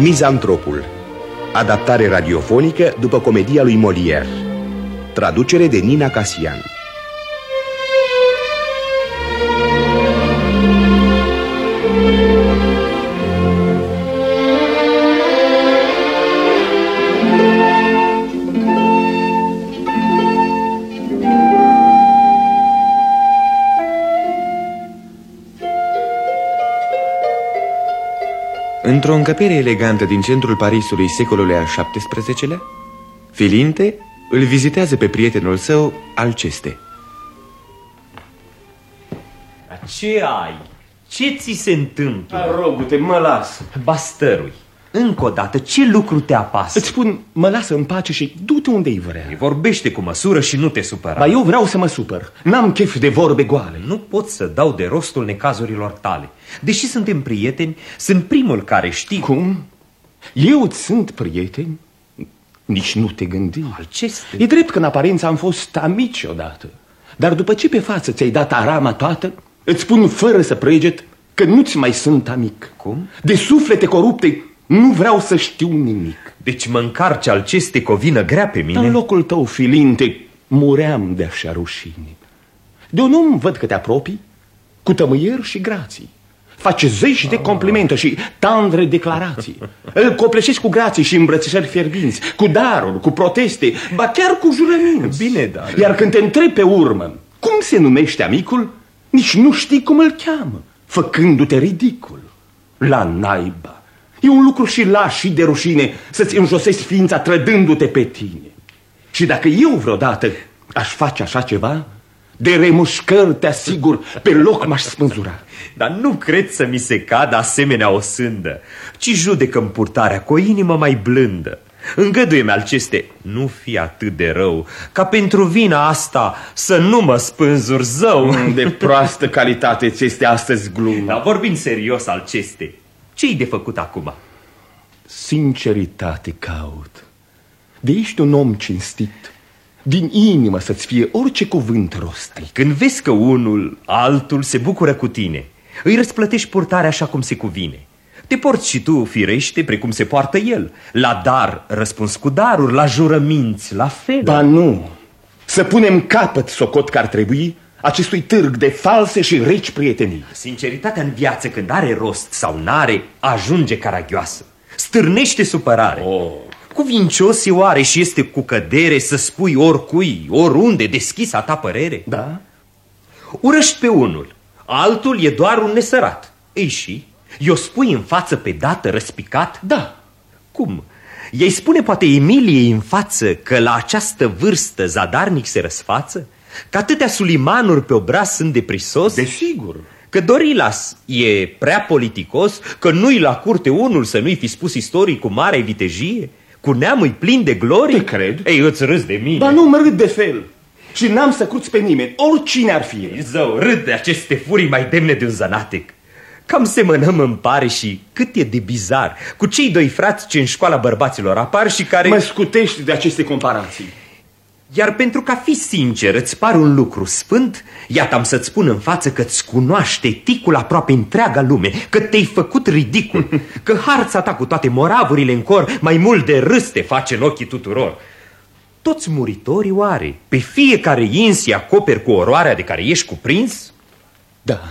Mizantropul. Adaptare radiofonică după comedia lui Molière. Traducere de Nina Casian. Într-o încăpere elegantă din centrul Parisului secolului al XVII-lea, Filinte îl vizitează pe prietenul său, Alceste. Ce ai? Ce ți se întâmplă? Rogu-te, mă las. Bastărui, încă o dată, ce lucru te apasă? Îți spun, mă lasă în pace și du-te unde-i vrea. Vorbește cu măsură și nu te supăra. Ba, eu vreau să mă supăr. N-am chef de vorbe goale. Nu pot să dau de rostul necazurilor tale. Deși suntem prieteni, sunt primul care știi. Cum? Eu îți sunt prieten? Nici nu te gândi. Alceste. E drept că în aparență am fost amici odată. Dar după ce pe față ți-ai dat arama toată, îți spun fără să preget că nu-ți mai sunt amic. Cum? De suflete corupte nu vreau să știu nimic. Deci mă încarci, Alceste, cu o vină grea pe mine? În locul tău, Filinte, muream de așa rușine. De un om văd că te apropii cu tămâieri și grații. Face zeci de complimente și tandre declarații. Îl copleșești cu grații și îmbrățișări fierbinți, cu daruri, cu proteste, ba chiar cu jurăminți. Bine, dar... Iar când te întrebi pe urmă cum se numește amicul, nici nu știi cum îl cheamă, făcându-te ridicul. La naiba! E un lucru și laș și de rușine să-ți înjosezi ființa trădându-te pe tine. Și dacă eu vreodată aș face așa ceva, de remușcări te asigur, pe loc m-aș spânzura. Dar nu cred să mi se cadă asemenea o sândă, ci judecă-mi purtarea cu o inimă mai blândă. Îngăduie-mi, Alceste, nu fi atât de rău, ca pentru vina asta să nu mă spânzuri zău. De proastă calitate ți este astăzi glumă. Dar vorbind serios, Alceste, ce-i de făcut acum? Sinceritate caut. De ești un om cinstit, din inimă să-ți fie orice cuvânt rostit. Când vezi că unul, altul se bucură cu tine, îi răsplătești purtarea așa cum se cuvine. Te porți și tu, firește, precum se poartă el. La dar răspuns cu daruri, la jurăminți, la fel. Ba nu, să punem capăt, socot că ar trebui, acestui târg de false și reci prietenii. Sinceritatea în viață, când are rost sau n-are, ajunge caragioasă. Stârnește supărare. Cuvincios e oare și este cu cădere să spui oricui, oriunde, deschis a ta părere? Da? Urăști pe unul, altul e doar un nesărat. Ei și? I-o spui în față pe dată răspicat? Da. Cum? Ei spune poate Emiliei în față că la această vârstă zadarnic se răsfață? Că atâtea sulimanuri pe obraz sunt de prisos? Desigur. Că Dorilas e prea politicos? Că nu-i la curte unul să nu-i fi spus istorii cu mare vitejie? Cu neamul plin de glorie? Te cred. Ei, îți râzi de mine. Ba nu mă râd de fel. Și n-am să cruț pe nimeni, oricine ar fi. Zău, râd de aceste furii mai demne de un zanatec. Cam semănăm, îmi pare, și cât e de bizar cu cei doi frați ce în școala bărbaților apar și care... Mă scutești de aceste comparații. Iar pentru că a fi sincer îți pare un lucru sfânt, iată am să-ți spun în față că-ți cunoaște ticul aproape întreaga lume, că te-ai făcut ridicul, că harța ta cu toate moravurile în cor mai mult de râs te face în ochii tuturor. Toți muritorii oare pe fiecare ins îi acoperi cu oroarea de care ești cuprins? Da.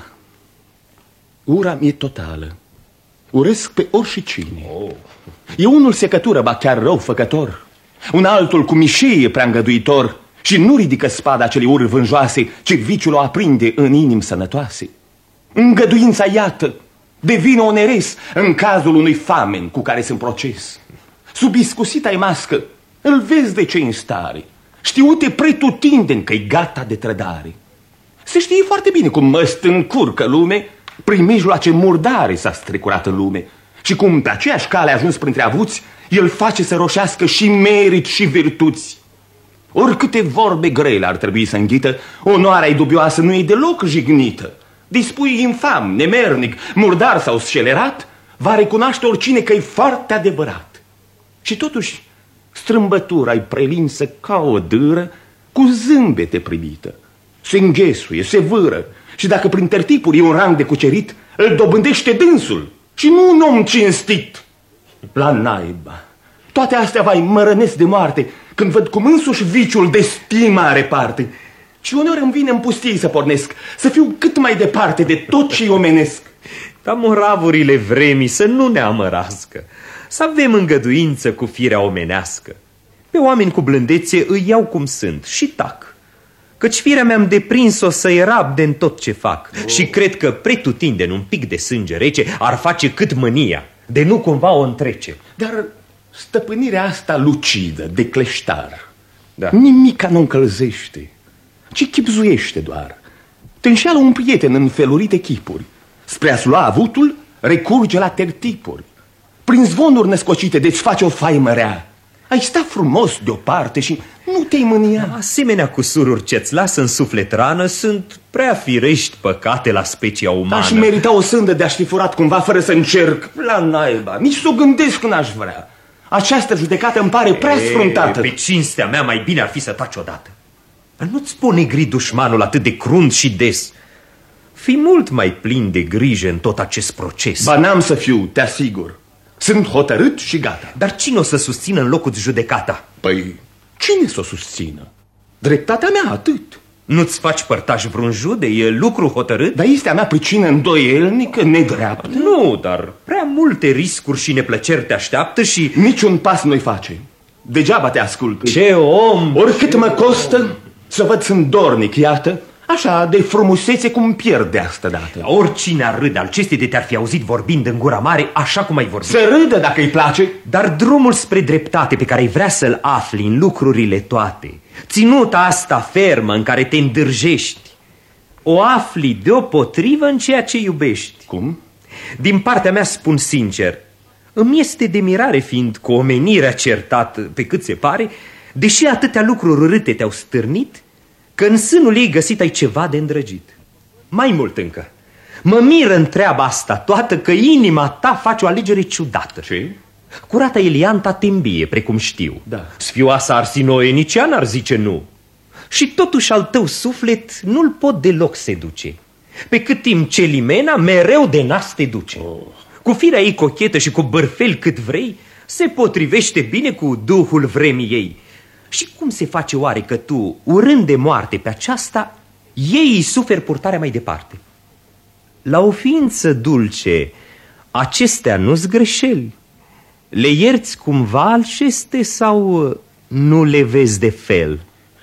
Ura mi-e totală. Urăsc pe oricine. E unul secătură, ba chiar răufăcător. Un altul cu mișeie prea îngăduitor și nu ridică spada acelei uri vânjoase, ci viciul o aprinde în inimi sănătoase. Îngăduința, iată, devine oneres în cazul unui famen cu care sunt proces. Sub iscusita-i mască îl vezi de ce în stare, știute pretutindeni că-i gata de trădare. Se știe foarte bine cum măst încurcă lume, prin mijloace murdare s-a strecurat în lume și cum pe aceeași cale a ajuns printre avuți, el face să roșească și merit și virtuți. Oricâte vorbe grele ar trebui să înghită, onoarea-i dubioasă nu e deloc jignită. Dispui infam, nemernic, murdar sau scelerat, va recunoaște oricine că e foarte adevărat. Și totuși strâmbătura-i prelinsă ca o dâră, cu zâmbete privită. Se înghesuie, se vâră și dacă prin tertipuri e un rang de cucerit, îl dobândește dânsul și nu un om cinstit. La naiba. Toate astea mă rănesc de moarte când văd cum însuși viciul de stimă are parte. Și uneori îmi vine în pustii să pornesc, să fiu cât mai departe de tot ce-i omenesc. Dar moravurile vremii să nu ne amărască, să avem îngăduință cu firea omenească. Pe oameni cu blândețe îi iau cum sunt și tac, căci firea mi-am deprins-o să-i rabde în tot ce fac. Și cred că pretutindeni un pic de sânge rece ar face cât mânia, de nu cumva o întrece. Dar stăpânirea asta lucidă, de cleștar, nimica nu încălzește, ci chipzuiește doar. Te înșeală un prieten în felurite chipuri. Spre a-ți lua avutul, recurge la tertipuri. Prin zvonuri născocite de-ți face o faimă rea. Ai sta frumos deoparte și nu te-ai mânia. Asemenea cusururi ce-ți lasă în suflet rană sunt prea firești păcate la specia umană. Aș merita o sândă de a-și fi furat cumva fără să încerc. La naiba, nici să o gândesc când aș vrea. Această judecată îmi pare prea sfruntată. Pe cinstea mea mai bine ar fi să taci odată. Nu-ți pune gri dușmanul atât de crunt și des. Fii mult mai plin de grijă în tot acest proces. Ba n-am să fiu, te asigur. Sunt hotărât și gata. Dar cine o să susțină în locul judecata? Păi, cine să o susțină? Dreptatea mea, atât. Nu-ți faci părtaș vreun jude? E lucru hotărât? Dar este a mea pricină îndoielnică, nedreaptă? Nu, dar prea multe riscuri și neplăceri te așteaptă și... Niciun pas nu-i face. Degeaba te ascult. Ce om! Oricât mă costă să văd sunt dornic, iată, așa de frumusețe cum pierd de asta dată. Oricine ar râde al cestei de te-ar fi auzit vorbind în gura mare așa cum ai vorbit. Să râdă dacă îi place. Dar drumul spre dreptate pe care ai vrea să-l afli în lucrurile toate, ținuta asta fermă în care te îndârjești, o afli deopotrivă în ceea ce iubești. Cum? Din partea mea spun sincer, îmi este de mirare fiind cu omenirea certat pe cât se pare, deși atâtea lucruri urâte te-au stârnit, că în sânul ei găsit ai ceva de îndrăgit. Mai mult încă, mă miră în treaba asta toată că inima ta face o alegere ciudată. Ce? Curata Elianta te îmbie, precum știu. Da. Sfioasa Arsinoenician ar zice nu. Și totuși al tău suflet nu-l pot deloc seduce, pe cât timp Celimena mereu de nas te duce. Cu firea ei cochetă și cu bârfel cât vrei, se potrivește bine cu duhul vremii ei. Și cum se face oare că tu, urând de moarte pe aceasta, ei îi suferi purtarea mai departe? La o ființă dulce, acestea nu-s greșeli. Le ierți cumva alceste sau nu le vezi de fel?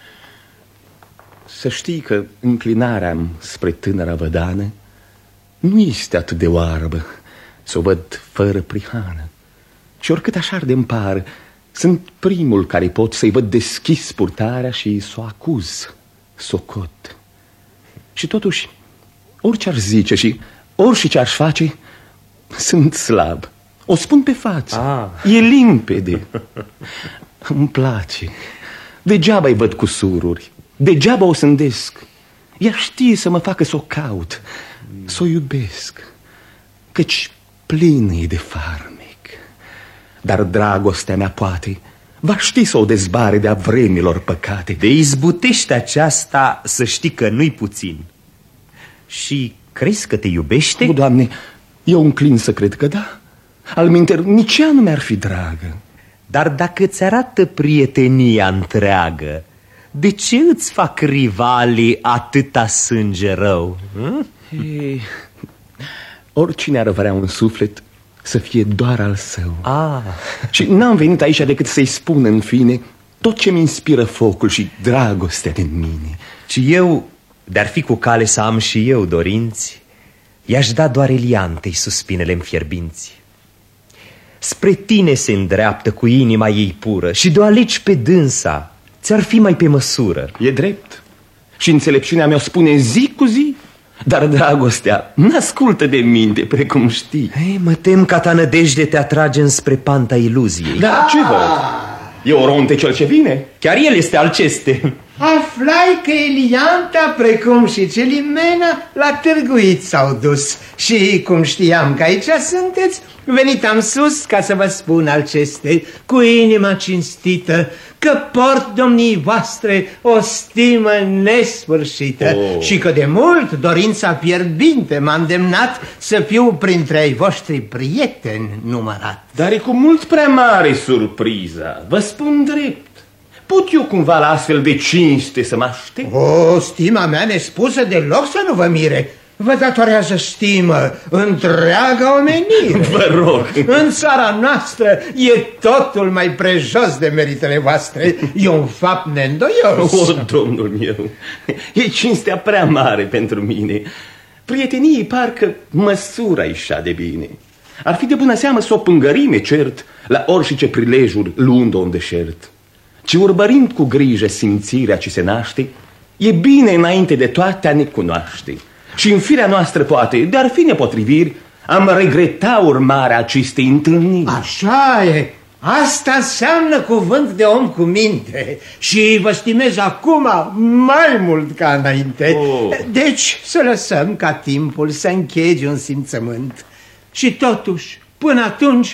Să știi că înclinarea spre tânăra vădană nu este atât de oarbă să o văd fără prihană. Și oricât așa de-mi par, sunt primul care pot să-i văd deschis purtarea și să o acuz, să o cot. Și totuși, orice ar zice și orice ce aș face, sunt slab. O spun pe față. E limpede. Îmi place. Degeaba-i văd cu sururi. Degeaba o sândesc. Ea știe să mă facă să o caut, să o iubesc, căci plină e de farmec. Dar dragostea mea poate va ști să o dezbare de-a vremilor păcate. De izbutește aceasta să știi că nu-i puțin. Și crezi că te iubește? O, Doamne, eu înclin să cred că da. Alminter, nici ea nu mi-ar fi dragă. Dar dacă ți arată prietenia întreagă, de ce îți fac rivalii atâta sânge rău? Ei, oricine ar vrea un suflet să fie doar al său. Și n-am venit aici decât să-i spun în fine tot ce-mi inspiră focul și dragostea din mine. Și eu, de-ar fi cu cale să am și eu dorinți, i-aș da doar Eliantei suspinele-mi fierbinți. Spre tine se îndreaptă cu inima ei pură și de-o alegi pe dânsa ți-ar fi mai pe măsură. E drept. Și înțelepciunea mea spune zi cu zi. Dar dragostea n-ascultă de minte, precum știi. Ei, mă tem ca ta nădejde te atrage înspre panta iluziei. Dar ce văd? E Oronte cel ce vine? Chiar el este Alceste. aflai că Elianta, precum și Celimena, la Târguit s-au dus. Și cum știam că aici sunteți, venitam sus ca să vă spun acestei, cu inima cinstită, că port domnii voastre o stimă nesfârșită și că de mult dorința fierbinte m-a îndemnat să fiu printre ai voștri prieteni numărat. Dar e cu mult prea mare surpriza, vă spun drept. Pot eu cumva la astfel de cinste să mă aștept? O, stima mea nespusă deloc să nu vă mire. Vă datorează stimă întreaga omenire. Vă rog. În țara noastră e totul mai prejos de meritele voastre. E un fapt neîndoios. O, domnul meu, e cinstea prea mare pentru mine. Prieteniei parcă măsura așa de bine. Ar fi de bună seamă să o pângărime, cert, la orice prilejuri luând-o în deșert. Ci urmărind cu grijă simțirea ce se naște, e bine înainte de toate a ne cunoaște. Și în firea noastră poate, de-ar fi nepotriviri, am regreta urmarea acestei întâlniri. Așa e. Asta înseamnă cuvânt de om cu minte. Și vă stimez acum mai mult ca înainte. Deci să lăsăm ca timpul să închege un simțământ. Și totuși, până atunci,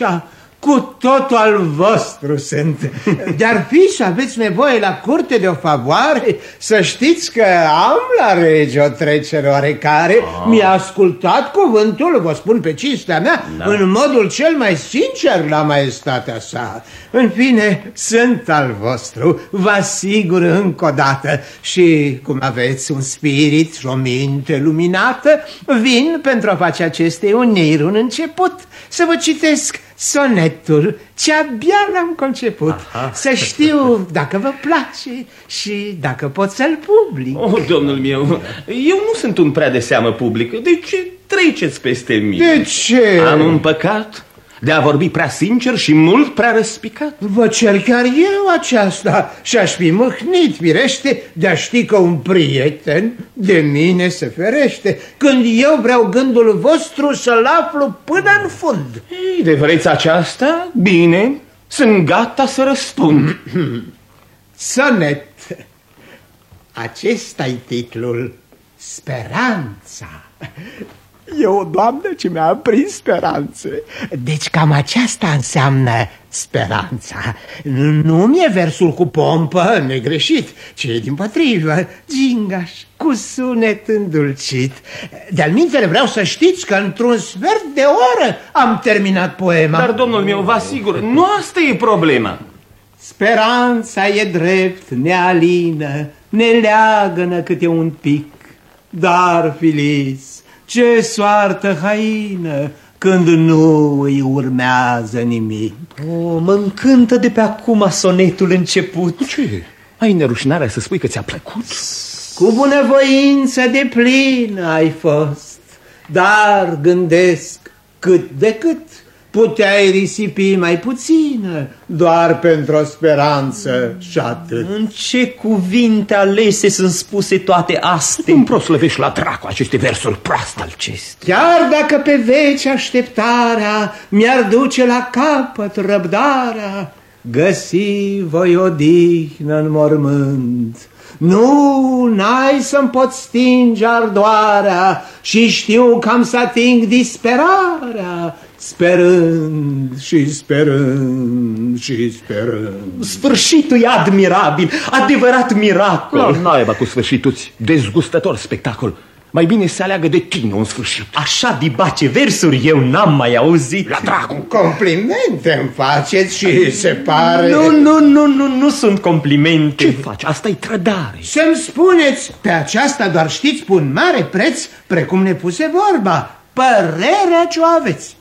cu totul al vostru sunt. De-ar fi să aveți nevoie la curte de o favoare, să știți că am la rege o trecere oarecare. Mi-a ascultat cuvântul, vă spun pe cinstea mea, în modul cel mai sincer la maestatea sa. În fine, sunt al vostru, vă asigur încă o dată. Și cum aveți un spirit și o minte luminată, vin pentru a face aceste uniri un început, să vă citesc sonetul ce abia l-am conceput. Să știu dacă vă place și dacă pot să-l public. Domnul meu, eu nu sunt un prea de seamă publică. De ce treceți peste mine? De ce? Am un păcat de a vorbi prea sincer și mult prea răspicat. Vă cer chiar eu aceasta și aș fi mâhnit, firește, de a ști că un prieten de mine se ferește când eu vreau gândul vostru să-l aflu până în fund. Ei, de vreți aceasta? Bine, sunt gata să răspund. Sonet. Acesta-i titlul, Speranța. E o doamnă ce mi-a aprins speranțe. Deci cam aceasta înseamnă speranța. Nu mi-e versul cu pompă negreșit, ci dimpotrivă, gingaș, cu sunet îndulcit. De-al mintele vreau să știți că într-un sfert de oră am terminat poema. Dar, domnul meu, vă asigur, nu asta e problema. Speranța e drept, ne alină, ne leagănă câte un pic. Dar, Filis, ce soartă haină când nu îi urmează nimic. Mă încântă de pe acum sonetul început. Ce? Ai nerușinarea să spui că ți-a plăcut? Cu bunăvoință de plină ai fost, dar gândesc cât de cât puteai risipi mai puțină, doar pentru o speranță și atât. În ce cuvinte alese sunt spuse toate astea? Nu proslăvești la dracu aceste versuri proaste acestea. Chiar dacă pe veci așteptarea mi-ar duce la capăt răbdarea, găsi voi odihnă în mormânt. Nu, n-ai să-mi pot stinge ardoarea și știu că am să ating disperarea, sperând și sperând și sperând. Sfârșitul e admirabil, adevărat miracol. La naiba cu sfârșituți, dezgustător spectacol. Mai bine să aleagă de tine un sfârșit. Așa dibace versuri eu n-am mai auzit. La dracu! Complimente îmi faceți și se pare... Nu sunt complimente. Ce faci? Asta-i trădare. Să-mi spuneți, pe aceasta doar știți pun mare preț, precum ne puse vorba. Părerea ce o aveți.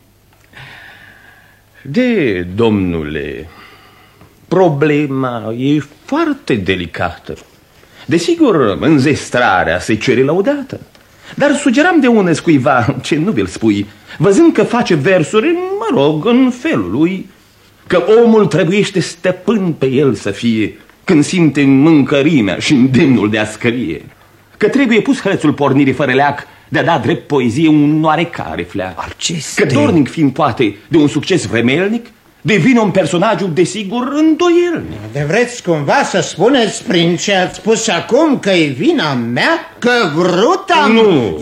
De, domnule, problema e foarte delicată. Desigur, înzestrarea se cere lăudată, dar sugeram de unăs cuiva, ce nu vi-l spui, văzând că face versuri, mă rog, în felul lui, că omul trebuiește stăpân pe el să fie când simte mâncărimea și îndemnul de a scrie, că trebuie pus hățul pornirii fără leac de a da drept poezie un oarecare fleac, că dornic fiind poate de un succes vremelnic, devine un personaj, desigur, îndoielnic. De vreți cumva să spuneți prin ce ați spus acum că e vina mea, că vrut am... Nu,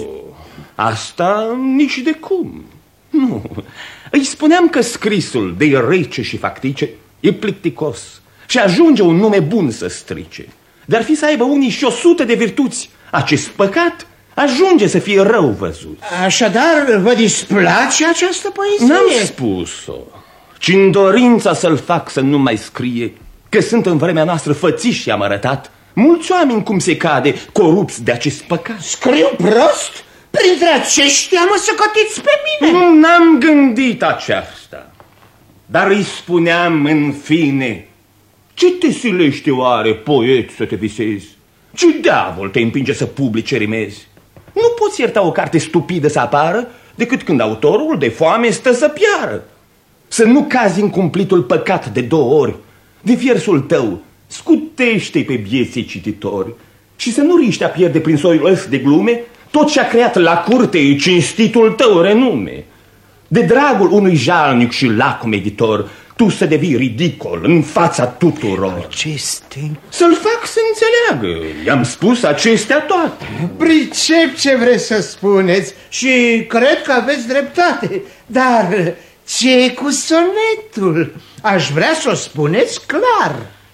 asta nici de cum. Nu, îi spuneam că scrisul de rece și factice e plicticos și ajunge un nume bun să strice. Dar fi să aibă unii și 100 de virtuți, acest păcat ajunge să fie rău văzut. Așadar, vă displace această poezie? N-am spus-o, ci în dorința să-l fac să nu mai scrie, că sunt în vremea noastră fățiși și am arătat mulți oameni cum se cade, corupți de acest păcat. Scriu prost? Printre aceștia mă socotiți pe mine? Nu, n-am gândit aceasta, dar îi spuneam în fine: ce te silește oare, poet, să te visezi? Ce diavol te împinge să publici rimezi? Nu poți ierta o carte stupidă să apară decât când autorul de foame stă să piară. Să nu cazi în cumplitul păcat de 2 ori. De versul tău scutește pe bieții cititori și să nu riști a pierde prin soiul ăsta de glume tot ce a creat la curte cinstitul tău renume. De dragul unui jalnic și lacom editor, tu să devii ridicol în fața tuturor. Să-l fac să înțeleagă. I-am spus acestea toate. Pricep ce vreți să spuneți și cred că aveți dreptate. Dar ce cu sonetul? Aș vrea să o spuneți clar.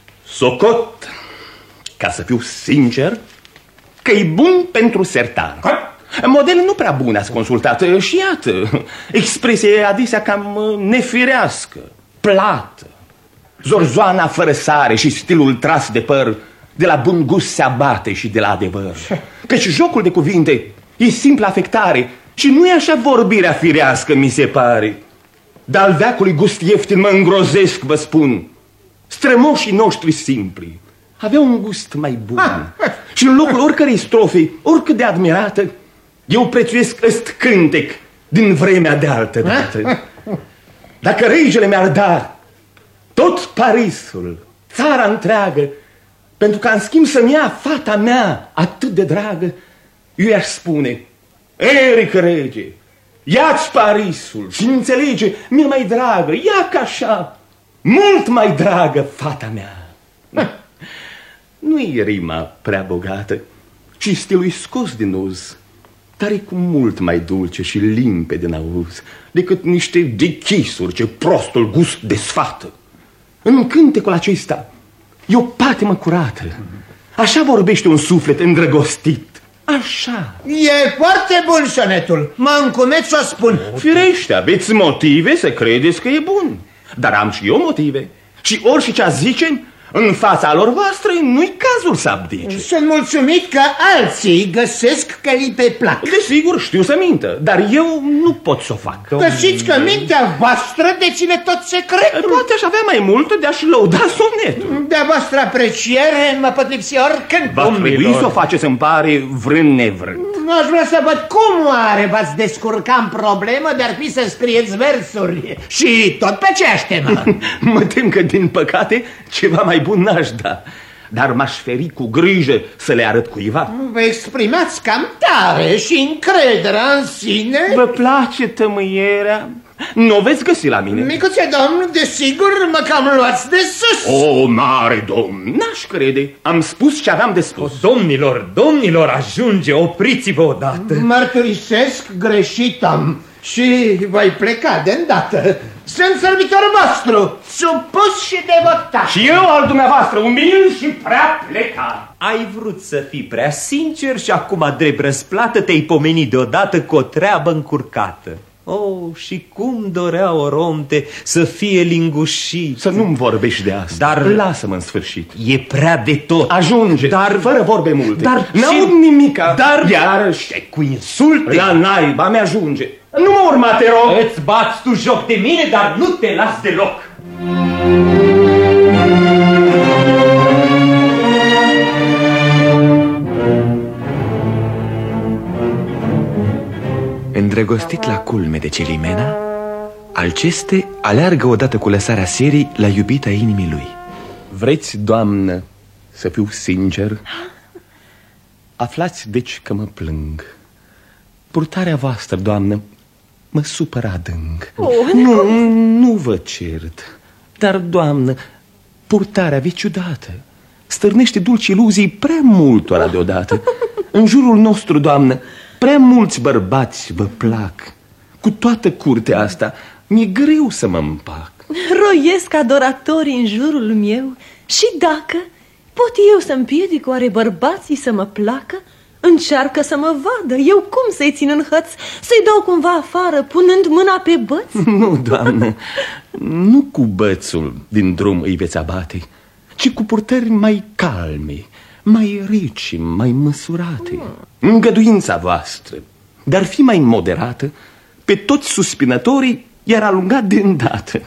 Socot, ca să fiu sincer, că e bun pentru sertar. Model nu prea bun ați consultat. Și iată, expresie adesea cam nefirească, plată, zorzoana fără sare și stilul tras de păr, de la bun gust se abate și de la adevăr. Căci jocul de cuvinte e simplă afectare și nu e așa vorbirea firească, mi se pare. Dar al veacului gust ieftin mă îngrozesc, vă spun. Strămoșii noștri simpli aveau un gust mai bun. Și în locul oricărei strofe, oricât de admirată, eu prețuiesc ăst cântec din vremea de altă dată. Dacă regele mi-ar da tot Parisul, țara întreagă, pentru ca în schimb să-mi ia fata mea atât de dragă, eu i-aș spune: Eric rege, ia-ți Parisul și înțelege, mi-e mai dragă, ia ca așa, mult mai dragă fata mea. Nu-i rima prea bogată, ci stilul scos din uz, dar e cu mult mai dulce și limpede în auz decât niște dechisuri ce prostul gust desfată. În cântecul acesta e o patimă curată. Așa vorbește un suflet îndrăgostit. Așa. E foarte bun sonetul. Mă încumeț să o spun. Firește, aveți motive să credeți că e bun. Dar am și eu motive. Și orice ce zice, în fața lor voastre nu-i cazul să abdice. Sunt mulțumit că alții găsesc că li pe plac. Desigur, știu să mintă, dar eu nu pot să o fac. Găsiți că mintea voastră deține tot secretul. Poate aș avea mai mult de a-și lăuda sonetul. De-a voastră apreciere mă pot lipsi oricând. Va trebui să o faceți, îmi pare, vrând nevrând. Aș vrea să văd cum oare v-ați descurca în problemă de-ar fi să scrieți versuri. Și tot pe aceeași temă. Mă tem că, din păcate, ceva mai bun n-aș da. Dar m-aș feri cu grijă să le arăt cuiva. Vă exprimați cam tare și încrederea în sine. Vă place tămâierea? Nu o veți găsi la mine. Micuțe domn, desigur mă cam luați de sus. O, mare domn, n-aș crede. Am spus ce aveam de spus. Domnilor, domnilor, ajunge, opriți-vă odată. Mărturisesc, greșit am și voi pleca de îndată. Sunt servitorul vostru, supus și devotat. Și eu al dumneavoastră, umil și prea plecat. Ai vrut să fii prea sincer și acum, drept răsplată, te-ai pomenit deodată cu o treabă încurcată. Oh, și cum dorea Oronte să fie lingușit. Să nu-mi vorbești de asta. Dar lasă-mă în sfârșit. E prea de tot. Ajunge, dar fără vorbe multe. Dar n-aud nimica. Dar iarăși cu insulte. La naiba mi-ajunge. Nu mă urma, te rog. Îți bați tu joc de mine, dar nu te las deloc. Îndrăgostit la culme de Celimena, Alceste aleargă odată cu lăsarea serii la iubita inimii lui. Vreți, doamnă, să fiu sincer? Aflați deci că mă plâng. Purtarea voastră, doamnă, mă supără adânc. Nu vă cert, dar, doamnă, purtarea vei ciudată stârnește dulci iluzii prea multora deodată. În jurul nostru, doamnă, prea mulți bărbați vă plac. Cu toată curtea asta mi-e greu să mă împac. Roiesc adoratorii în jurul meu și dacă pot eu să împiedic oare bărbații să mă placă? Încearcă să mă vadă, eu cum să-i țin în hăț? Să-i dau cumva afară, punând mâna pe băț? Nu, doamnă, nu cu bățul din drum îi veți abate, ci cu purtări mai calme, mai reci, mai măsurate. Îngăduința voastră, dar fi mai moderată, pe toți suspinătorii i-ar alunga de îndată.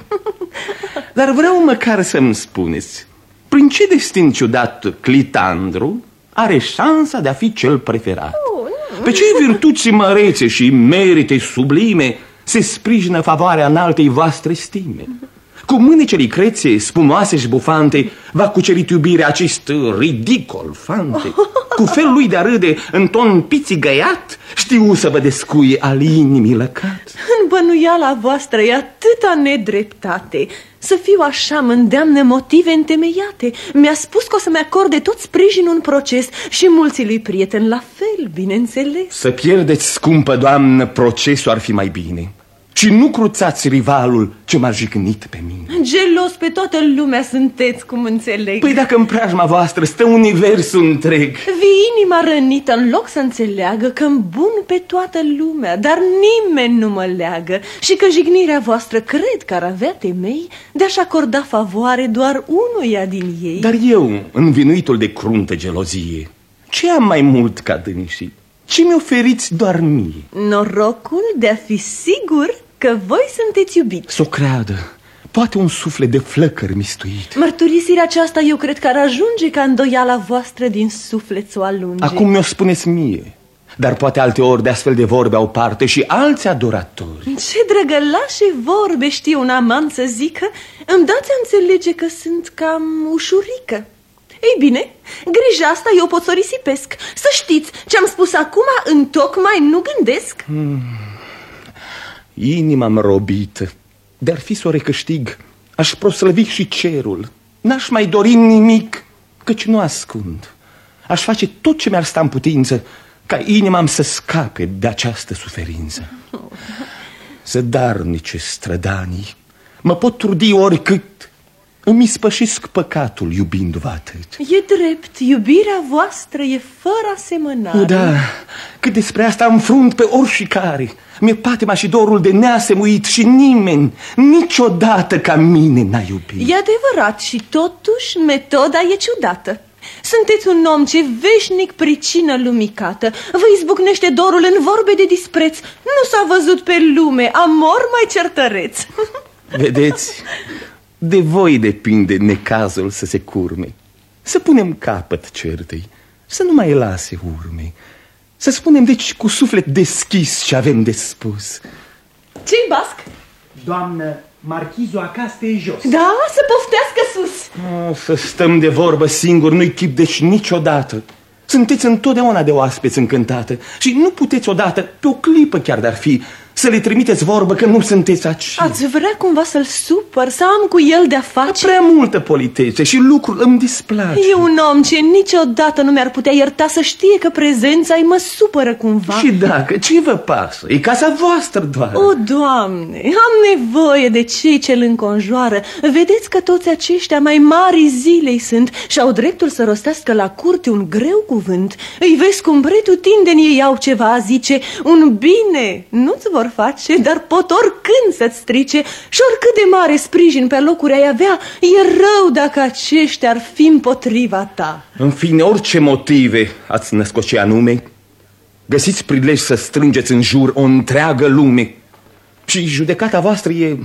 Dar vreau măcar să-mi spuneți, prin ce destin ciudat Clitandru are șansa de a fi cel preferat? Pe ce virtuți mărețe și merite sublime se sprijină favoarea înaltei voastre stime? Cu mânece licrețe, spumoase și bufante, va cucerit iubirea acest ridicol fante. Cu felul lui de a râde, în ton pițigăiat, știu să vă descuie al inimii lăcat. În bănuiala voastră e atâta nedreptate. Să fiu așa mă îndeamnă motive întemeiate. Mi-a spus că o să-mi acorde tot sprijinul în proces și mulții lui prieteni la fel, bineînțeles. Să pierdeți, scumpă doamnă, procesul ar fi mai bine. Și nu cruțați rivalul ce m-a jignit pe mine. Gelos pe toată lumea sunteți, cum înțeleg. Păi dacă în preajma voastră stă universul întreg. Vii inima rănită în loc să înțeleagă că-mi bun pe toată lumea, dar nimeni nu mă leagă și că jignirea voastră cred că ar avea temei de a-și acorda favoare doar unuia din ei. Dar eu, învinuitul de cruntă gelozie, ce am mai mult ca dânsii? Ce mi oferiți doar mie? Norocul de a fi sigur că voi sunteți iubiți. S-o creadă, poate un suflet de flăcări mistuit. Mărturisirea aceasta eu cred că ar ajunge ca îndoiala voastră din suflet să o alunge. Acum mi-o spuneți mie, dar poate alte ori de astfel de vorbe au parte și alți adoratori. Ce drăgălașe vorbe știe un amant să zică. Îmi dați a înțelege că sunt cam ușurică. Ei bine, grija asta eu pot să o risipesc. Să știți, ce-am spus acum întocmai nu gândesc. Inima-mi robită, de-ar fi să o recâștig, aș proslăvi și cerul. N-aș mai dori nimic, căci nu ascund. Aș face tot ce mi-ar sta în putință ca inima-mi să scape de această suferință. Zădarnice strădanii, mă pot trudi oricât, îmi spășesc păcatul iubindu-vă atât. E drept, iubirea voastră e fără asemănare. Da, cât despre asta înfrunt pe oricare. Mi-e patima și dorul de neasemuit și nimeni niciodată ca mine n-a iubit. E adevărat și totuși metoda e ciudată. Sunteți un om ce veșnic pricină lumicată. Vă izbucnește dorul în vorbe de dispreț. Nu s-a văzut pe lume amor mai certăreț. Vedeți, de voi depinde necazul să se curme. Să punem capăt certei, să nu mai lase urme. Să spunem deci cu suflet deschis ce avem de spus. Ce-i basc? Doamnă, marchizul acasă e jos. Da, să poftească sus. Să stăm de vorbă singur nu-i chip deci niciodată. Sunteți întotdeauna de oaspeți încântată și nu puteți odată, pe o clipă chiar de-ar fi, să le trimiteți vorbă că nu sunteți aici. Ați vrea cumva să-l supăr, să am cu el de-a face? Prea multă politețe și lucrul îmi displace. E un om ce niciodată nu mi-ar putea ierta să știe că prezența-i mă supără cumva. Și dacă, ce vă pasă? E casa voastră doar. O, Doamne, am nevoie de cei ce-l înconjoară. Vedeți că toți aceștia mai mari zilei sunt și au dreptul să rostească la curte un greu cuvânt. Îi vezi cum pretutindeni ei au ceva a zice. Un bine nu-ți vor face, dar pot oricând să-ți strice. Și oricât de mare sprijin pe locuri ai avea, e rău dacă aceștia ar fi împotriva ta. În fine, orice motive ați născoci anume, găsiți prilej să strângeți în jur o întreagă lume. Și judecata voastră e...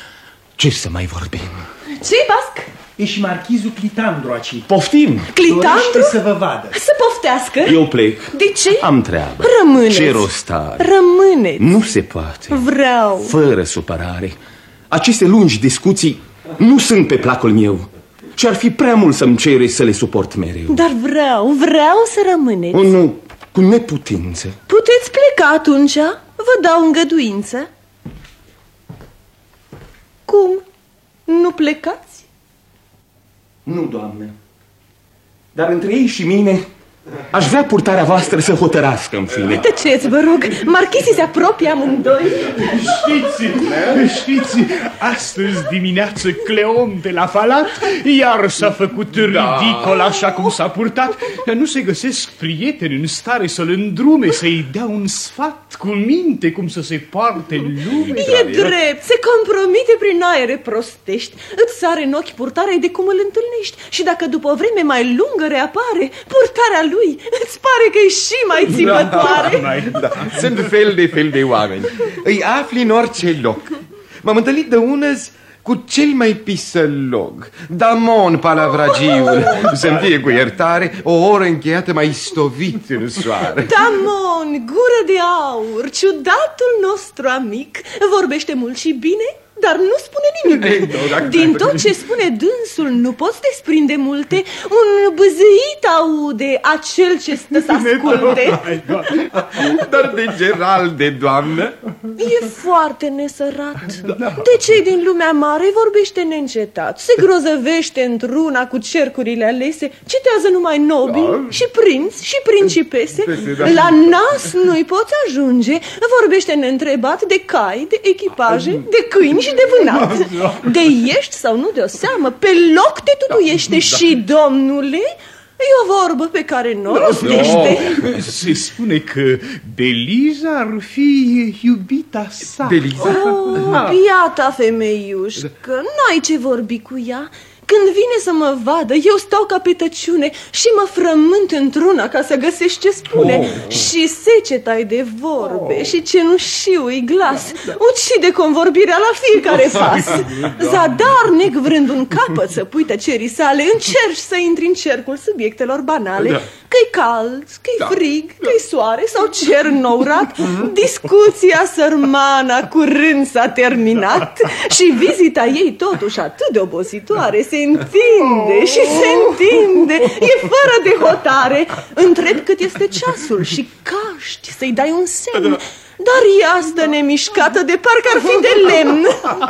Ce să mai vorbim? Ce-i basc? E și marchizul Clitandru aici. Poftim! Clitandru? Dorește să vă vadă. Să poftească. Eu plec. De ce? Am treabă. Rămâneți. Ce rost are? Rămâneți. Nu se poate. Vreau. Fără supărare. Aceste lungi discuții nu sunt pe placul meu și ar fi prea mult să-mi cere să le suport mereu. Dar vreau să rămâneți. Nu, cu neputință. Puteți pleca atunci? Vă dau îngăduință. Nu plecați? Nu, Doamne. Dar între ei și mine aș vrea purtarea voastră să hotărască în fine. Tăceți, vă rog, marchizii se apropie amândoi. Știți, astăzi dimineață Cleon de la Falat iar s-a făcut ridicol așa cum s-a purtat. Nu se găsesc prieteni în stare să-l îndrume, să-i dea un sfat cu minte cum să se poarte în lume. E drept, se compromite prin aere prostești. Îți sare în ochi purtarea de cum îl întâlnești. Și dacă după o vreme mai lungă reapare, purtarea lui îți pare că e și mai țipătoare. Da. Sunt fel de oameni. Îi afli în orice loc. M-am întâlnit de unăzi cu cel mai pisălog, Damon palavragiul, să-mi fie cu iertare, o oră încheiată mai stovit în soare. Damon, gură de aur, ciudatul nostru amic, vorbește mult și bine, dar nu spune nimic. Din tot ce spune dânsul nu poți desprinde multe. Un bâzâit aude acel ce stă să asculte. Dar de Geralde, doamnă? E foarte nesărat. De cei din lumea mare vorbește neîncetat. Se grozăvește într-una cu cercurile alese. Citează numai nobili și prinți și principese. La nas nu-i poți ajunge. Vorbește neîntrebat de cai, de echipaje, de câini și de vânat. De ești sau nu de-o seamă, pe loc te tutuiește și, domnule, e o vorbă pe care nu o rostește. Se spune că Beliza ar fi iubita sa. Beliza? Biata femeiușcă, n-ai ce vorbi cu ea. Când vine să mă vadă, eu stau ca pe tăciune și mă frământ într-una ca să găsești ce spune. Și seceta-i de vorbe și cenușiu-i glas. Ucide convorbirea la fiecare pas. Zadarnic, vrând un capăt să pui tăcerii sale, încerci să intri în cercul subiectelor banale. Că-i cald, că-i frig, că-i soare sau cer nou-rat. Discuția sărmana curând s-a terminat și vizita ei totuși atât de obositoare se întinde și se întinde. E fără de hotare. Întrebi cât este ceasul și caști să-i dai un semn. Dar ea stă nemișcată de parcă ar fi de lemn.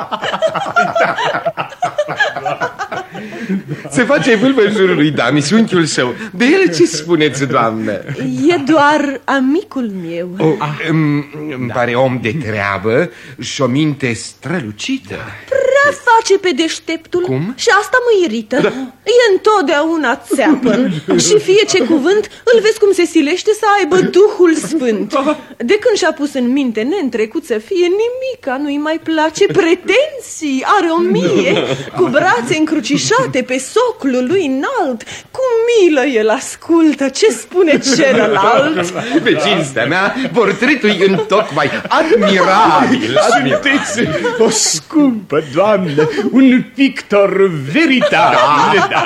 Se face vâlvă în jurul lui Damis, unchiul său. De el ce spuneți, doamnă? E doar amicul meu. Îmi pare om de treabă și o minte strălucită. Prea face pe deșteptul. Cum? Și asta mă irită. E întotdeauna țeapă. Și fie ce cuvânt îl vezi cum se silește să aibă Duhul Sfânt. De când și-a pus în minte neîntrecut să fie, nimica nu-i mai place. Pretenții are 1000. Cu brațe încrucișate pe soclul lui înalt. Cu milă el ascultă ce spune celălalt. Pe cinstea mea, portretul e întocmai admirabil. Sunteți o scumpă doamnă, un pictor veritabil. Da.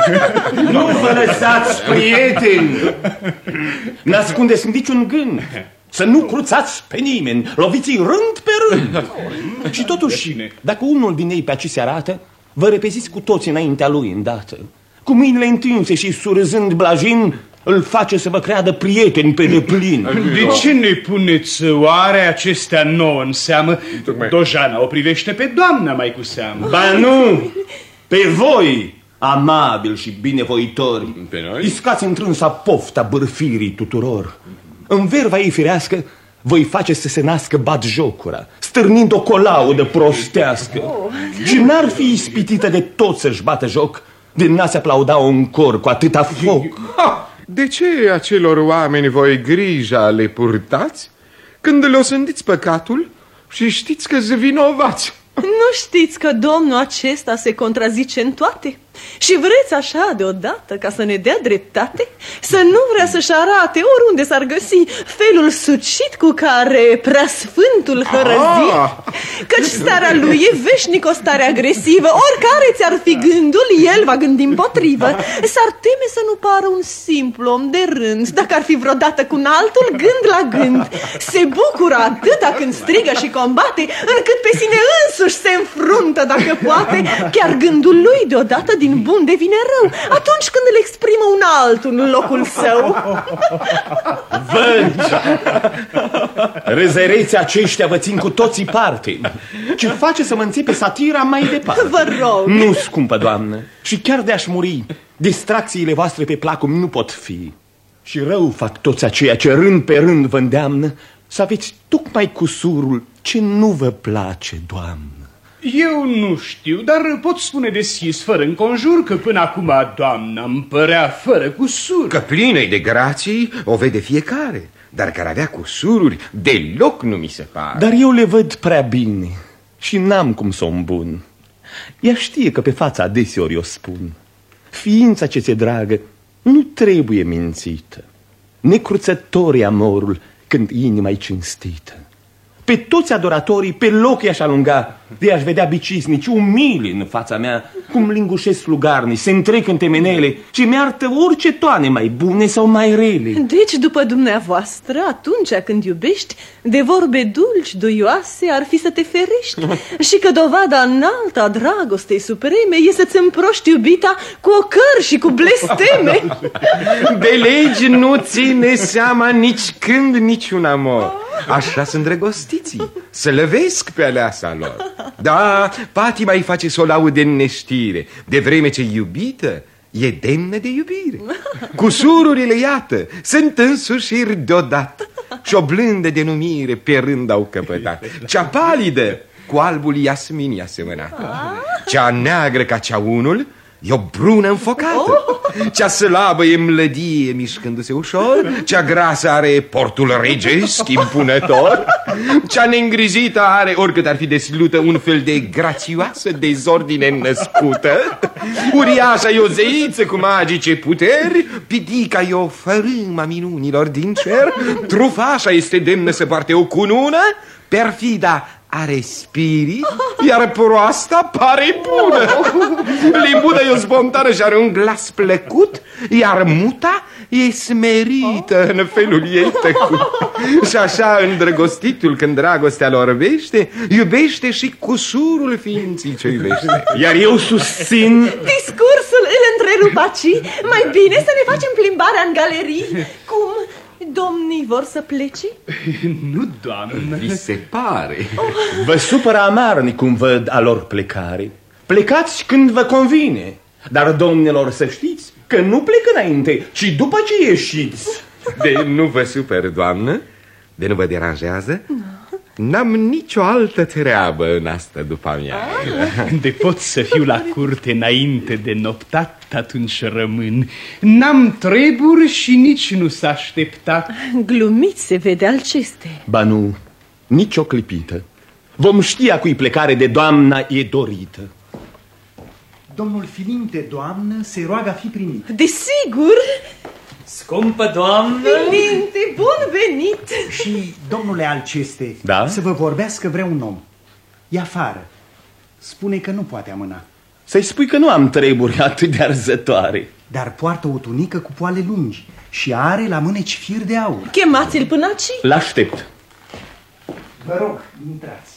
Nu vă lăsați, prieteni! N-ascundeți niciun gând. Să nu cruțați pe nimeni, loviți-i rând pe rând. Și totuși, dacă unul din ei pe aici se arată, vă repeziți cu toți înaintea lui îndată. Cu mâinile întinse și surâzând blajin, îl face să vă creadă prieteni pe deplin. De ce ne puneți oare acestea nouă în seamă? Dojana o privește pe doamna mai cu seamă. Ba nu, pe voi, amabil și binevoitori, iscați întrânsa pofta bârfirii tuturor. În verva ei firească, voi face să se nască batjocura, stârnind o colaudă prostească. Și n-ar fi ispitită de tot să-și bată joc de n-a se aplauda un cor cu atâta foc. De ce acelor oameni voi grija le purtați când le osândiți păcatul și știți că-s vinovați? Nu știți că domnul acesta se contrazice în toate? Și vreți așa deodată ca să ne dea dreptate? Să nu vrea să-și arate oriunde s-ar găsi felul sucit cu care preasfântul hărăzi? Căci starea lui e veșnic o stare agresivă. Oricare ți-ar fi gândul, el va gândi împotrivă. S-ar teme să nu pară un simplu om de rând dacă ar fi vreodată cu un altul gând la gând. Se bucură atâta când strigă și combate, încât pe sine însuși se înfruntă dacă poate. Chiar gândul lui deodată din bun devine rău atunci când îl exprimă un altul în locul său. Văd! Răzăreții aceștia vă țin cu toții parte. Ce face să mă înțepe satira mai departe. Vă rog. Nu, scumpă doamnă, și chiar de-aș muri, distracțiile voastre pe placul nu pot fi. Și rău fac toți aceia ce rând pe rând vă îndeamnă să aveți tocmai cusurul ce nu vă place, doamnă. Eu nu știu, dar pot spune deschis, fără înconjur, că până acum doamna îmi părea fără cusur. Că plină de grații o vede fiecare, dar care avea cusururi deloc nu mi se pare. Dar eu le văd prea bine și n-am cum să o îmbun. Ea știe că pe fața adeseori o spun. Ființa ce ți-e dragă nu trebuie mințită. Necruțător e amorul când inima-i cinstită. Pe toți adoratorii pe loc i-aș alunga, de-aș vedea bicisnici umili în fața mea, cum lingușesc slugarnici, se întrec în temenele și mi-artă orice toane mai bune sau mai rele. Deci, după dumneavoastră, atunci când iubești, de vorbe dulci, duioase, ar fi să te ferești. Și că dovada înaltă a dragostei supreme e să-ți împroști iubita cu ocări și cu blesteme. De legi nu ține seama nici când niciun amor. Așa sunt drăgostiții, să lăvesc pe aleasa lor. Da, patima îi face să o laude în neștire, de vreme ce iubită e demnă de iubire. Cusururile, iată, sunt însușiri deodată și o blândă denumire pe rând au căpătat. Cea palidă cu albul Iasminii asemănat, cea neagră ca ceaunul e o brună înfocată. Cea slabă e mlădie mișcându-se ușor, cea grasă are portul regesc impunător, cea neîngrijită are, oricât ar fi deslută, un fel de grațioasă dezordine născută. Uriașa e o zeiță cu magice puteri, pidica e o fărâma minunilor din cer, trufașa este demnă să poarte o cunună, perfida are spirit, iar proasta pare bună. Limbuda e o spontană și are un glas plăcut, iar muta e smerită în felul ei tăcut. Și așa îndrăgostitul, când dragostea lor orbește, iubește și cusurul ființii ce iubește. Iar eu susțin... Discursul îl întrerup aici. Mai bine să ne facem plimbarea în galerii. Cum? Domnii vor să plece? Nu, doamnă. Vi se pare? Vă supără amarnic cum văd a lor plecare. Plecați când vă convine. Dar, domnilor, să știți că nu plec înainte, ci după ce ieșiți. De nu vă super, doamnă? De nu vă deranjează? N-am nicio altă treabă în asta după amiază. De pot să fiu la curte înainte de noptat, atunci rămân. N-am treburi și nici nu s-a așteptat. Glumiți se vede Alceste. Ba nu, nici o clipită. Vom ști a cui plecare de doamna e dorită. Domnul Filinte, doamnă, se roagă a fi primit. Desigur. Scumpă doamnă! Filinte, bun venit! Și, domnule Alceste, da? Să vă vorbească vrea un om. E afară. Spune că nu poate amâna. Să-i spui că nu am treburi atât de arzătoare. Dar poartă o tunică cu poale lungi și are la mâneci fir de aur. Chemați-l până aici. L-aștept. Vă rog, intrați.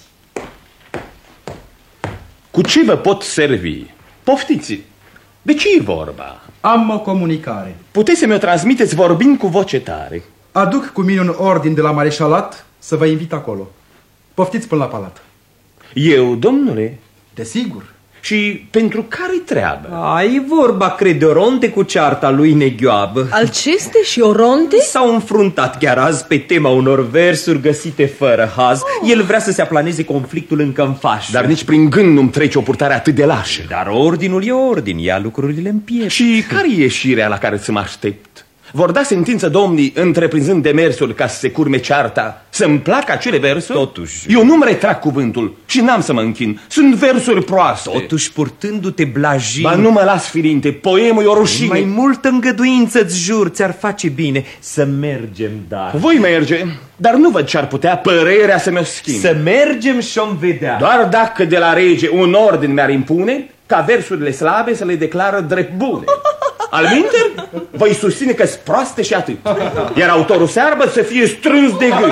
Cu ce vă pot servi? Poftiți. De ce e vorba? Am o comunicare. Puteți să mi-o transmiteți vorbind cu voce tare. Aduc cu mine un ordin de la mareșalat să vă invit acolo. Poftiți până la palat. Eu, domnule? Desigur. Și pentru care-i treabă? Ai vorba, cred, Oronte cu cearta lui neghioabă. Alceste și Oronte? S-au înfruntat chiar azi pe tema unor versuri găsite fără haz. El vrea să se aplaneze conflictul încă în fașă. Dar nici prin gând nu-mi trece o purtare atât de lașă. Dar ordinul e ordin, ia lucrurile în piept. Și care e ieșirea la care să mă aștept? Vor da sentință domnii, întreprinzând demersul ca să se curme cearta, să-mi placă acele versuri? Totuși... Eu nu-mi retrag cuvântul și n-am să mă închin. Sunt versuri proaste. Totuși, purtându-te blajin... Ba nu mă las, Filinte, poemul e o rușine. Mai multă îngăduință-ți jur, ți-ar face bine să mergem, dar... Voi merge, dar nu văd ce-ar putea părerea să mi-o schimb. Să mergem și-om vedea. Doar dacă de la rege un ordin mi-ar impune ca versurile slabe să le declară drept bune. Alminter, voi susține că-s proaste și atât. Iar autorul searbă să fie strâns de gât.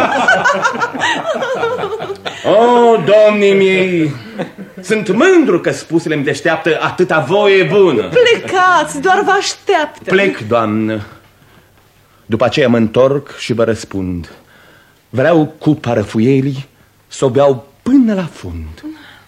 Oh, domnii mei, sunt mândru că spusele-mi deșteaptă atâta voie bună. Plecați, doar vă așteaptă. Plec, doamnă. După aceea mă întorc și vă răspund. Vreau cupa răfuielii să o beau până la fund.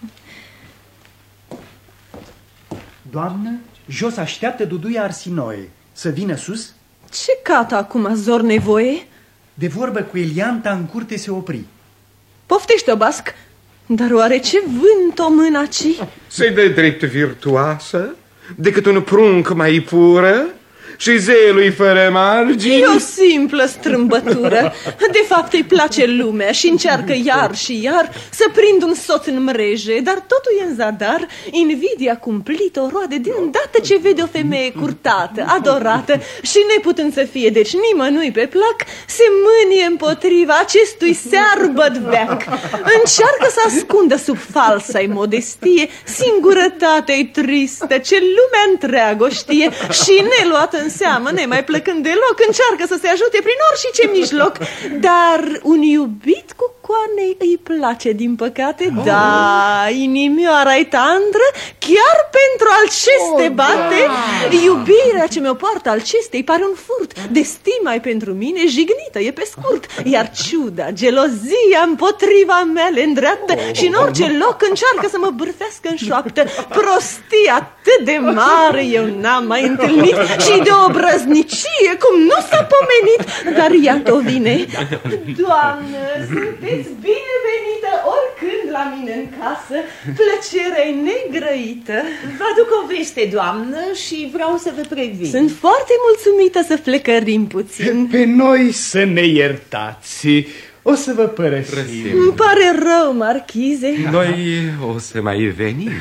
Doamnă, jos așteaptă Duduia Arsinoe. Să vină sus? Ce cată acum, Zor Nevoie? De vorbă cu Elianta în curte se opri. Poftește-o, Basc. Dar oare ce vânt o mână aci? Se dă drept virtuoasă decât un prunc mai pură și zelui fără margini. E o simplă strâmbătură. De fapt îi place lumea și încearcă iar și iar să prind un soț în mreje, dar totul e în zadar. Invidia cumplită o roade de îndată ce vede o femeie curtată, adorată și neputând să fie, deci nimănui pe plac, se mânie împotriva acestui searbădveac. Încearcă să ascundă sub falsa-i modestie singurătatea-i tristă, ce lumea întreagă o știe și neluată în seamă, nemai plăcând deloc, încearcă să se ajute prin orice mijloc. Dar un iubit cu coanei îi place, din păcate. Da, inimioara-i tandră, chiar pentru Alceste bate. Iubirea ce mi-o poartă Alcestei pare un furt. De stima-i pentru mine jignită, e pe scurt. Iar ciuda, gelozia împotriva mea le îndreaptă și în orice loc încearcă să mă bârfească în șoaptă. Prostie atât de mare eu n-am mai întâlnit și de o brăznicie cum nu s-a pomenit. Dar iată-o vine. Doamnă, sunteți binevenită oricând la mine în casă. Plăcerea-i negrăită. Vă aduc o veste, doamnă, și vreau să vă previn. Sunt foarte mulțumită să flecărim puțin. Pe noi să ne iertați. O să vă părăsim. Îmi pare rău, marchize. Noi o să mai venim.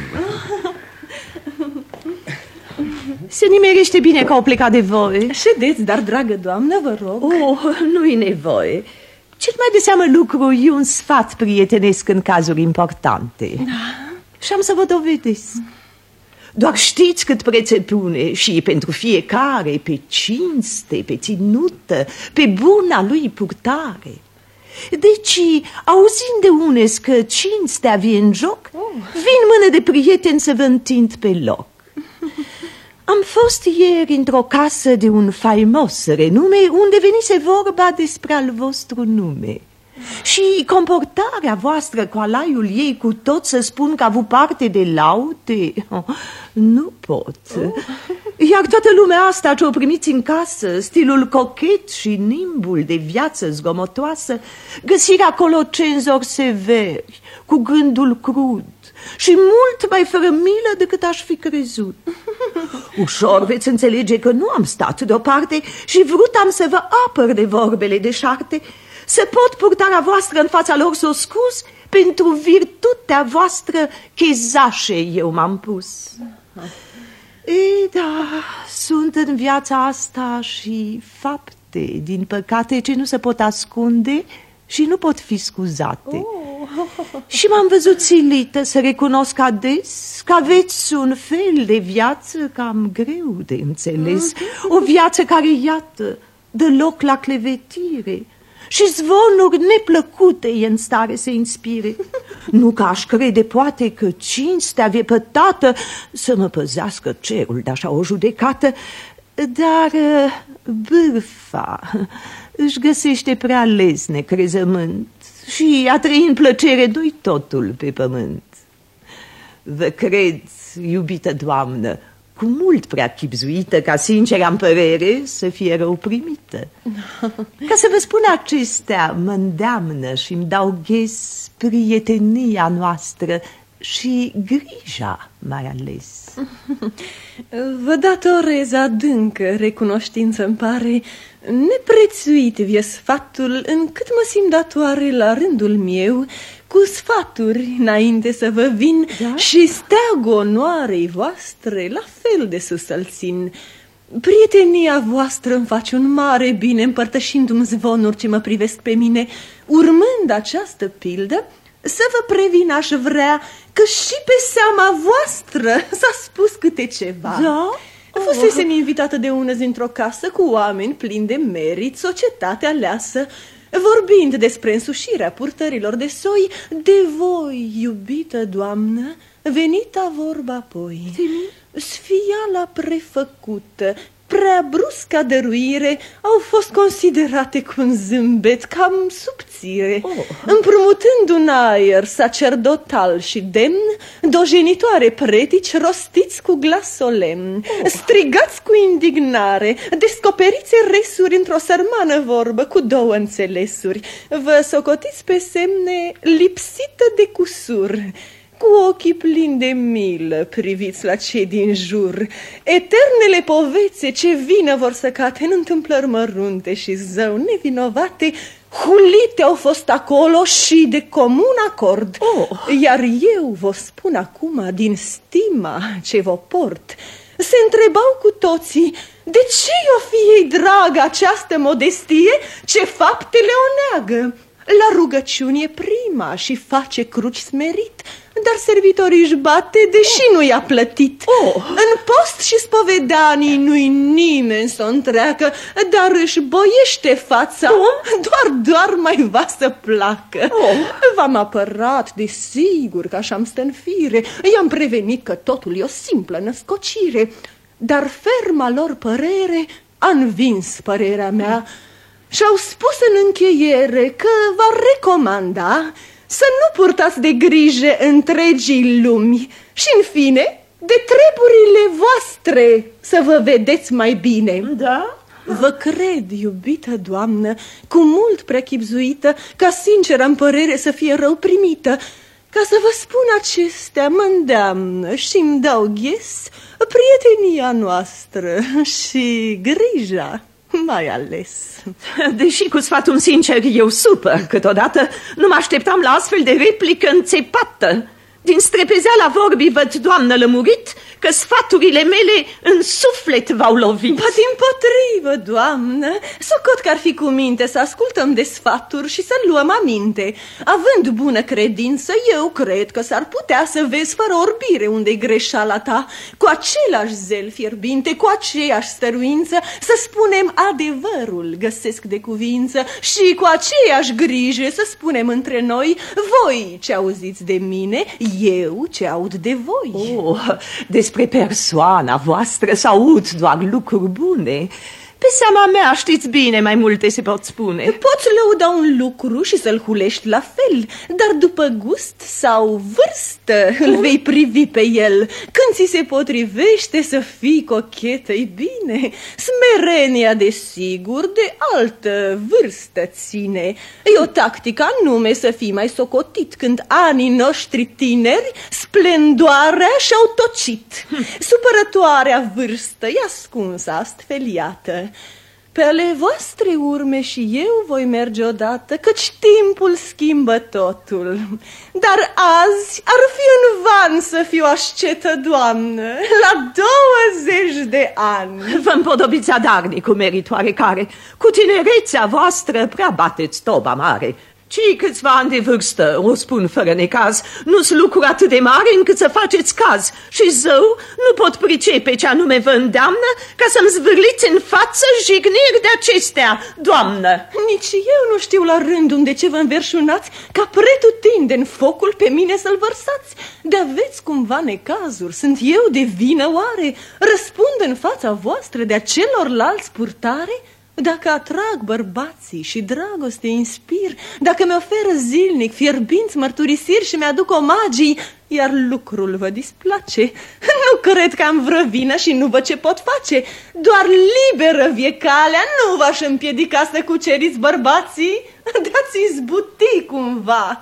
Se nimerește bine că au plecat de voi. Ședeți, dar, dragă doamnă, vă rog. Oh, nu-i nevoie. Cel mai de seamă lucru e un sfat prietenesc în cazuri importante. Și am să vă dovedesc. Doar știți cât preț se pune și pentru fiecare pe cinste, pe ținută, pe buna lui purtare. Deci, auzind de unes că cinstea vie în joc, vin mână de prieteni să vă întind pe loc. Am fost ieri într-o casă de un faimos renume, unde venise vorba despre al vostru nume. Și comportarea voastră cu alaiul ei cu tot să spun că a avut parte de laude, nu pot. Iar toată lumea asta ce-o primiți în casă, stilul cochet și nimbul de viață zgomotoasă, găsirea acolo cenzori severi, cu gândul crud și mult mai fără milă decât aș fi crezut. Ușor veți înțelege că nu am stat deoparte și vrut am să vă apăr de vorbele deșarte, să pot purtarea voastră în fața lor să o scuz, pentru virtutea voastră chezașe eu m-am pus. Ei, da, sunt în viața asta și fapte, din păcate, ce nu se pot ascunde și nu pot fi scuzate. Și m-am văzut silită să recunosc ades că aveți un fel de viață cam greu de înțeles. O viață care, iată, dă loc la clevetire și zvonuri neplăcute e în stare să inspire. Nu că aș crede poate că cinstea viepătată să mă păzească cerul de așa o judecată, dar bârfa își găsește prea lesne crezământ și a trăi în plăcere doi totul pe pământ. Vă cred, iubită doamnă, cu mult prea chibzuită ca sincera-mi părere să fie rău primită. Ca să vă spun acestea, mă îndeamnă și îmi dau ghes prietenia noastră și grija mai ales. Vă datorez adâncă recunoștință, îmi pare. Neprețuit vie sfatul, încât mă simt datoare la rândul meu cu sfaturi înainte să vă vin, da? Și steagul onoarei voastre la fel de sus să-l țin. Prietenia voastră îmi face un mare bine, împărtășindu-mi zvonuri ce mă privesc pe mine. Urmând această pildă, să vă previn aș vrea că și pe seama voastră s-a spus câte ceva. Da? Fusesem invitată de unăzi dintr-o casă cu oameni plini de merit, societate aleasă. Vorbind despre însușirea purtărilor de soi, de voi, iubită doamnă, venita vorba apoi. Sfiala prefăcută, prea brusca dăruire au fost considerate cu un zâmbet cam subțire. Împrumutând un aer sacerdotal și demn, dojenitoare pretici rostiți cu glas solemn, strigați cu indignare, descoperiți resuri într-o sărmană vorbă cu două înțelesuri, vă socotiți pe semne lipsită de cusur. Cu ochii plini de milă priviți la cei din jur. Eternele povețe ce vină vor să cate în întâmplări mărunte și zău nevinovate, hulite au fost acolo și de comun acord. Iar eu vă spun acum din stima ce vă port. Se întrebau cu toții, de ce o fi ei dragă această modestie, ce faptele o neagă? La rugăciune e prima și face cruci smerit, dar servitorii își bate, deși nu i-a plătit. În post și spovedanii nu-i nimeni să o întreacă, dar își boiește fața, doar mai va să placă. V-am apărat, desigur, că așa-mi stă în fire, i-am prevenit că totul e o simplă născocire, dar ferma lor părere a învins părerea mea și-au spus în încheiere că v-ar recomanda să nu purtați de grijă întregii lumi și, în fine, de treburile voastre să vă vedeți mai bine. Da? Vă cred, iubită doamnă, cu mult prechipzuită, ca sinceră în părere să fie rău primită. Ca să vă spun acestea, mă îndeamnă și-mi dau ghes prietenia noastră și grija. Mai ales. Deși cu sfatul sincer eu supăr câteodată, nu mă așteptam la astfel de replică înțepată. Din strepezeala vorbii văd, doamnă, lămurit că sfaturile mele în suflet v-au lovit. Ba dimpotrivă, doamnă, socot că ar fi cu minte să ascultăm de sfaturi și să luăm aminte. Având bună credință, eu cred că s-ar putea să vezi fără orbire unde-i greșeala ta, cu același zel fierbinte, cu aceeași stăruință, să spunem adevărul găsesc de cuvință și cu aceeași grijă să spunem între noi, voi ce auziți de mine, eu ce aud de voi. Despre persoana voastră s-aud doar lucruri bune. Pe seama mea, știți bine, mai multe se pot spune. Poți lăuda un lucru și să-l hulești la fel, dar după gust sau vârstă îl vei privi pe el. Când ți se potrivește să fii cochetă-i bine. Smerenia, desigur, de altă vârstă ține. E o tactică anume să fii mai socotit când anii noștri tineri splendoarea și-au tocit. Supărătoarea vârstă e ascunsă astfel, iată. Pe ale voastre urme și eu voi merge odată, căci timpul schimbă totul. Dar azi ar fi în van să fiu ascetă, doamnă, la 20 de ani. Vă împodobiți adarnicul, meritoare care, cu tinerețea voastră, prea bateți toba mare. Cei câțiva ani de vârstă, o spun fără necaz, nu-s lucruri atât de mare încât să faceți caz. Și zău, nu pot pricepe ce anume vă îndeamnă ca să-mi zvârliți în față jigniri de acestea, doamnă. Nici eu nu știu la rând unde ce vă înverșunați, ca pretutindeni focul pe mine să-l vărsați. De aveți cumva necazuri, sunt eu de vină oare? Răspund în fața voastră de-a celorlalți purtare? Dacă atrag bărbații și dragoste inspir, dacă mi oferă zilnic fierbinți mărturisiri și mi-aduc omagii, iar lucrul vă displace, nu cred că am vreo vină și nu văd ce pot face. Doar liberă vie calea, nu v-aș împiedica să cuceriți bărbații, dați-i zbuti cumva.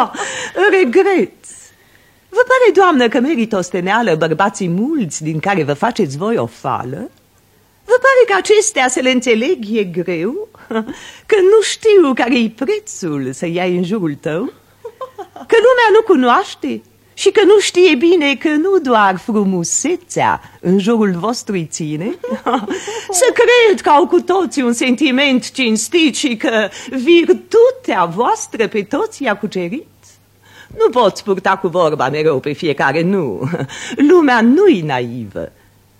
Regret. Vă pare, doamnă, că merită osteneală bărbații mulți din care vă faceți voi o fală? Vă pare că acestea să le înțeleg e greu? Că nu știu care-i prețul să iai în jurul tău? Că lumea nu cunoaște și că nu știe bine că nu doar frumusețea în jurul vostru ține? Să cred că au cu toții un sentiment cinstit și că virtutea voastră pe toți i-a cucerit? Nu poți purta cu vorba mereu pe fiecare, nu. Lumea nu-i naivă.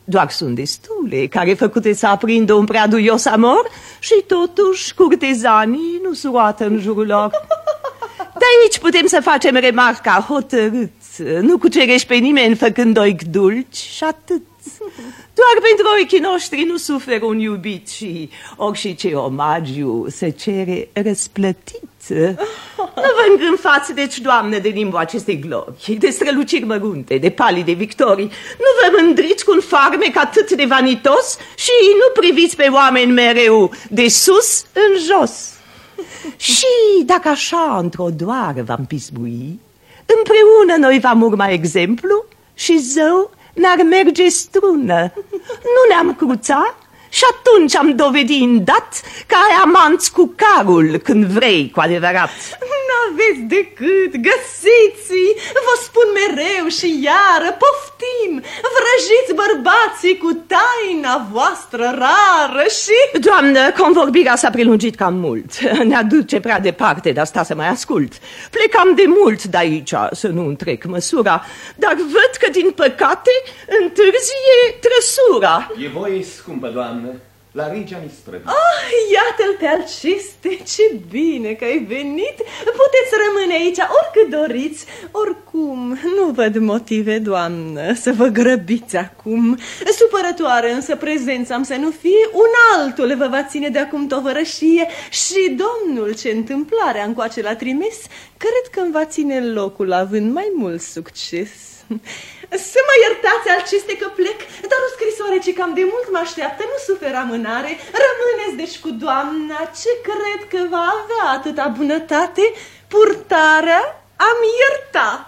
Doar sunt destule care făcute să aprindă un prea duios amor și totuși curtezanii nu suroată în jurul lor. De aici putem să facem remarca hotărât. Nu cucerești pe nimeni făcând ochi dulci și atât. Doar pentru ochii noștri nu suferă un iubit și orice omagiu se cere răsplătit. Nu vă îngânfați, deci, Doamnă, de limbul acestei glori, de străluciri mărunte, de palide victorii. Nu vă mândriți cu un farmec atât de vanitos și nu priviți pe oameni mereu de sus în jos. Și dacă așa, într-o doară v-am pismui, împreună noi v-am urma exemplu și zău n-ar merge strună. Nu ne-am cruța și atunci am dovedit îndat că ai amanți cu carul când vrei cu adevărat. N-aveți decât, găsiți-i, vă spun mereu și iară, poftim, vrăjiți bărbații cu taina voastră rară și... Doamnă, convorbirea s-a prelungit cam mult, ne aduce prea departe de asta să mai ascult. Plecam de mult de aici, să nu întrec măsura, dar văd că din păcate întârzie trăsura. E voie scumpă, doamnă. La Regia Mistră. Iată-l pe Alceste, ce bine că ai venit. Puteți rămâne aici oricât doriți. Oricum, nu văd motive, doamnă, să vă grăbiți acum. Supărătoare însă prezența am să nu fie. Un altul vă va ține de acum tovărășie și domnul, ce întâmplare încoace l-a trimis, cred că îmi va ține locul având mai mult succes. Să mă iertați, Alceste, că plec, dar o scrisoare ce cam de mult mă așteaptă, nu suferă amânare. Rămâneți deci cu doamna, ce cred că va avea atâta bunătate, purtarea am iertat.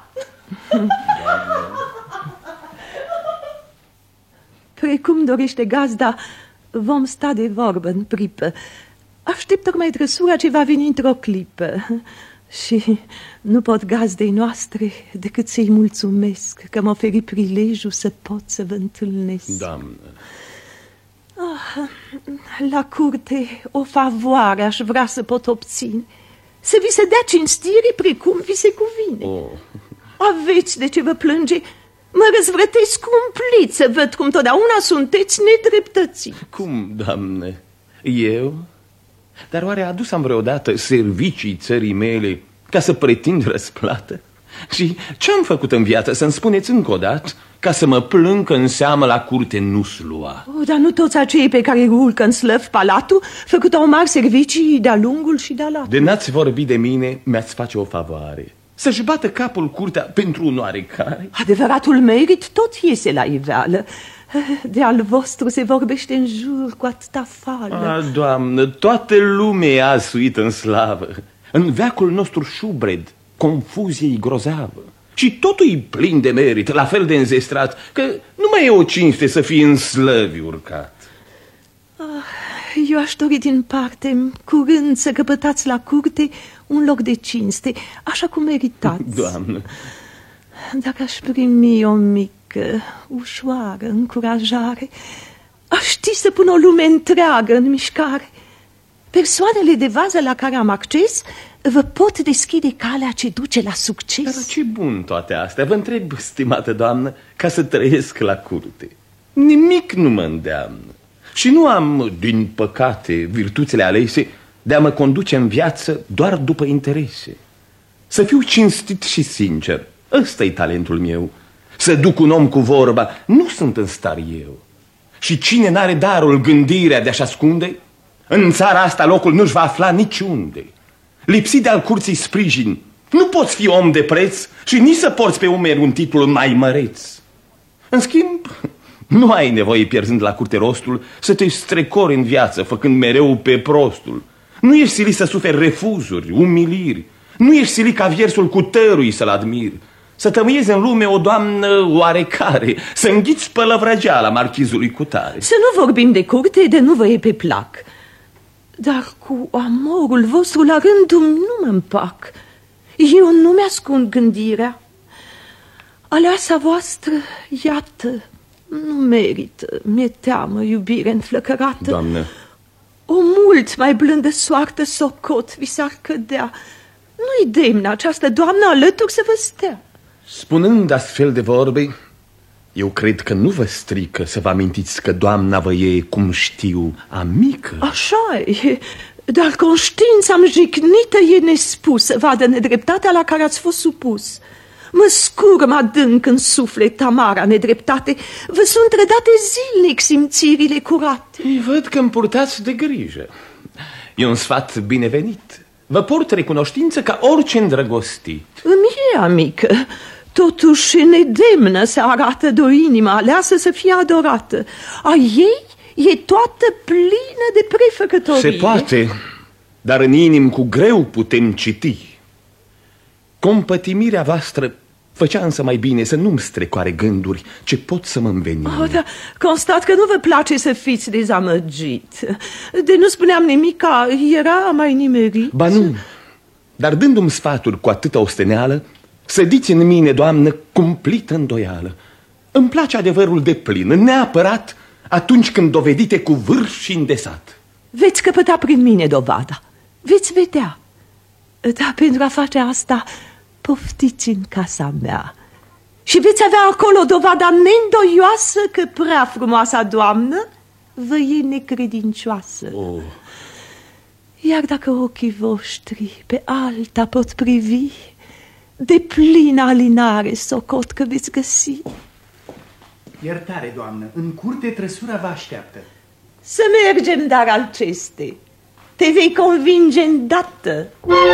Precum dorește gazda, vom sta de vorbă în pripă. Aștept tocmai trăsura ce va veni într-o clipă. Și nu pot gazdei noastre decât să-i mulțumesc că m-a oferit prilejul să pot să vă întâlnesc. Doamnă. La curte o favoare aș vrea să pot obține. Să vi se dea cinstire precum vi se cuvine. Aveți de ce vă plânge. Mă răzvrătesc cumplit să văd cum totdeauna sunteți nedreptății. Cum, doamne? Eu? Dar oare adus-am vreodată servicii țării mele ca să pretind răsplată? Și ce-am făcut în viață, să-mi spuneți încă o dată, ca să mă plâng că în seamă la curte nu-s lua? Dar nu toți acei pe care urcă în slăv palatul făcut au mari servicii de-a lungul și de-a latul. De n-ați vorbit de mine, mi-ați face o favoare. Să-și bată capul curtea pentru un oarecare. Adevăratul merit tot iese la iveală. De al vostru se vorbește în jur cu atâta fală. Doamnă, toată lumea e asuită în slavă. În veacul nostru șubred, confuzie-i grozavă. Și totul e plin de merit, la fel de înzestrat, că nu mai e o cinste să fii în slăvi urcat. Eu aș dori din parte curând să căpătați la curte un loc de cinste, așa cum meritați. Doamnă. Dacă aș primi o mică, ușoară încurajare, aș ști să pun o lume întreagă în mișcare. Persoanele de vază la care am acces vă pot deschide calea ce duce la succes. Dar ce bun toate astea, vă întreb, stimată doamnă, ca să trăiesc la curte. Nimic nu mă îndeamnă. Și nu am, din păcate, virtuțile alese de a mă conduce în viață doar după interese. Să fiu cinstit și sincer, ăsta-i talentul meu. Să duc un om cu vorba, nu sunt în stare eu. Și cine n-are darul, gândirea de a-și ascunde, în țara asta locul nu-și va afla niciunde. Lipsit de-al curții sprijin, nu poți fi om de preț și nici să porți pe umeri un titlu mai măreț. În schimb, nu ai nevoie, pierzând la curte rostul, să te strecori în viață, făcând mereu pe prostul. Nu ești silit să suferi refuzuri, umiliri. Nu ești silit ca viersul cu tărui să-l admiri. Să tămâiezi în lume o doamnă oarecare, să înghiți pălăvrăgeala marchizului cutare. Să nu vorbim de curte, de nu vă e pe plac. Dar cu amorul vostru la rândul nu mă împac. Eu nu mi-ascund gândirea. Aleasa voastră, iată, nu merită, mi-e teamă iubire înflăcărată. Doamnă. O mult mai blândă soartă socot vi s-ar cădea. Nu-i demnă această doamnă alături să vă stea. Spunând astfel de vorbe, Eu cred că nu vă strică să vă amintiți că doamna vă e, cum știu, amică. Așa-i, dar conștiința am jignită e nespusă, vadă nedreptatea la care ați fost supus. Mă scurm adânc în suflet tamara nedreptate. Vă sunt trădate zilnic simțirile curate. Văd că îmi purtați de grijă. E un sfat binevenit. Vă port recunoștință ca orice îndrăgostit. Îmi e amică. Totuși nedemnă să arată de o inimă aleasă să fie adorată. A ei e toată plină de prefăcătorie. Se poate, dar în inim cu greu putem citi. Compătimirea voastră făcea însă mai bine să nu-mi strecoare gânduri ce pot să mă înveni. Dar constat că nu vă place să fiți dezamăgit. De nu spuneam nimic, era mai nimerit. Ba nu, dar dându-mi sfaturi cu atâta osteneală, sădiți în mine, doamnă, cumplită îndoială. Îmi place adevărul de plin, neapărat atunci când dovedite cu vârf și îndesat. Veți căpăta prin mine dovada, veți vedea. Dar pentru a face asta, poftiți în casa mea și veți avea acolo dovada neîndoioasă că prea frumoasa doamnă vă e necredincioasă. Iar dacă ochii voștri pe alta pot privi, de plină alinare socot că veți găsi. Iertare, doamnă, în curte trăsura vă așteaptă. Să mergem, dar Alceste, te vei convinge îndată.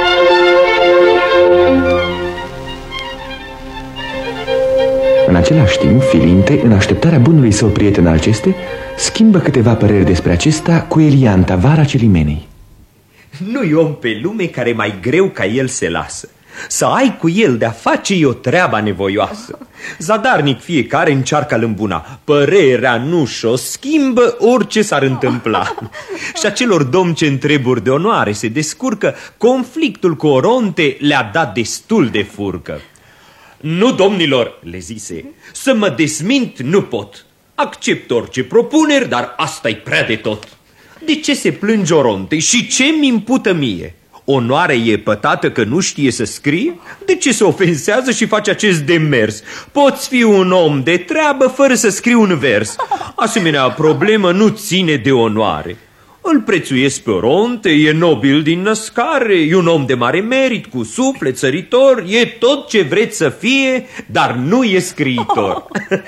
În același timp, Filinte, în așteptarea bunului său prieten Alceste, schimbă câteva păreri despre acesta cu Elianta, vara Celimenei. Nu-i om pe lume care mai greu ca el se lasă. Să ai cu el de-a face e o treaba nevoioasă. Zadarnic fiecare încearcă-l îmbuna. Părerea nu și-o schimbă orice s-ar întâmpla. Și acelor domni ce în treburi de onoare se descurcă, conflictul cu Oronte le-a dat destul de furcă. Nu, domnilor, le zise, să mă desmint nu pot. Accept orice propuneri, dar asta-i prea de tot. De ce se plânge Oronte și ce mi impută mie? Onoarea e pătată că nu știe să scrie? De ce se ofensează și face acest demers? Poți fi un om de treabă fără să scrii un vers. Asemenea problemă nu ține de onoare. Îl prețuiesc pe Oronte, e nobil din născare, e un om de mare merit, cu suflet săritor, e tot ce vreți să fie, dar nu e scriitor.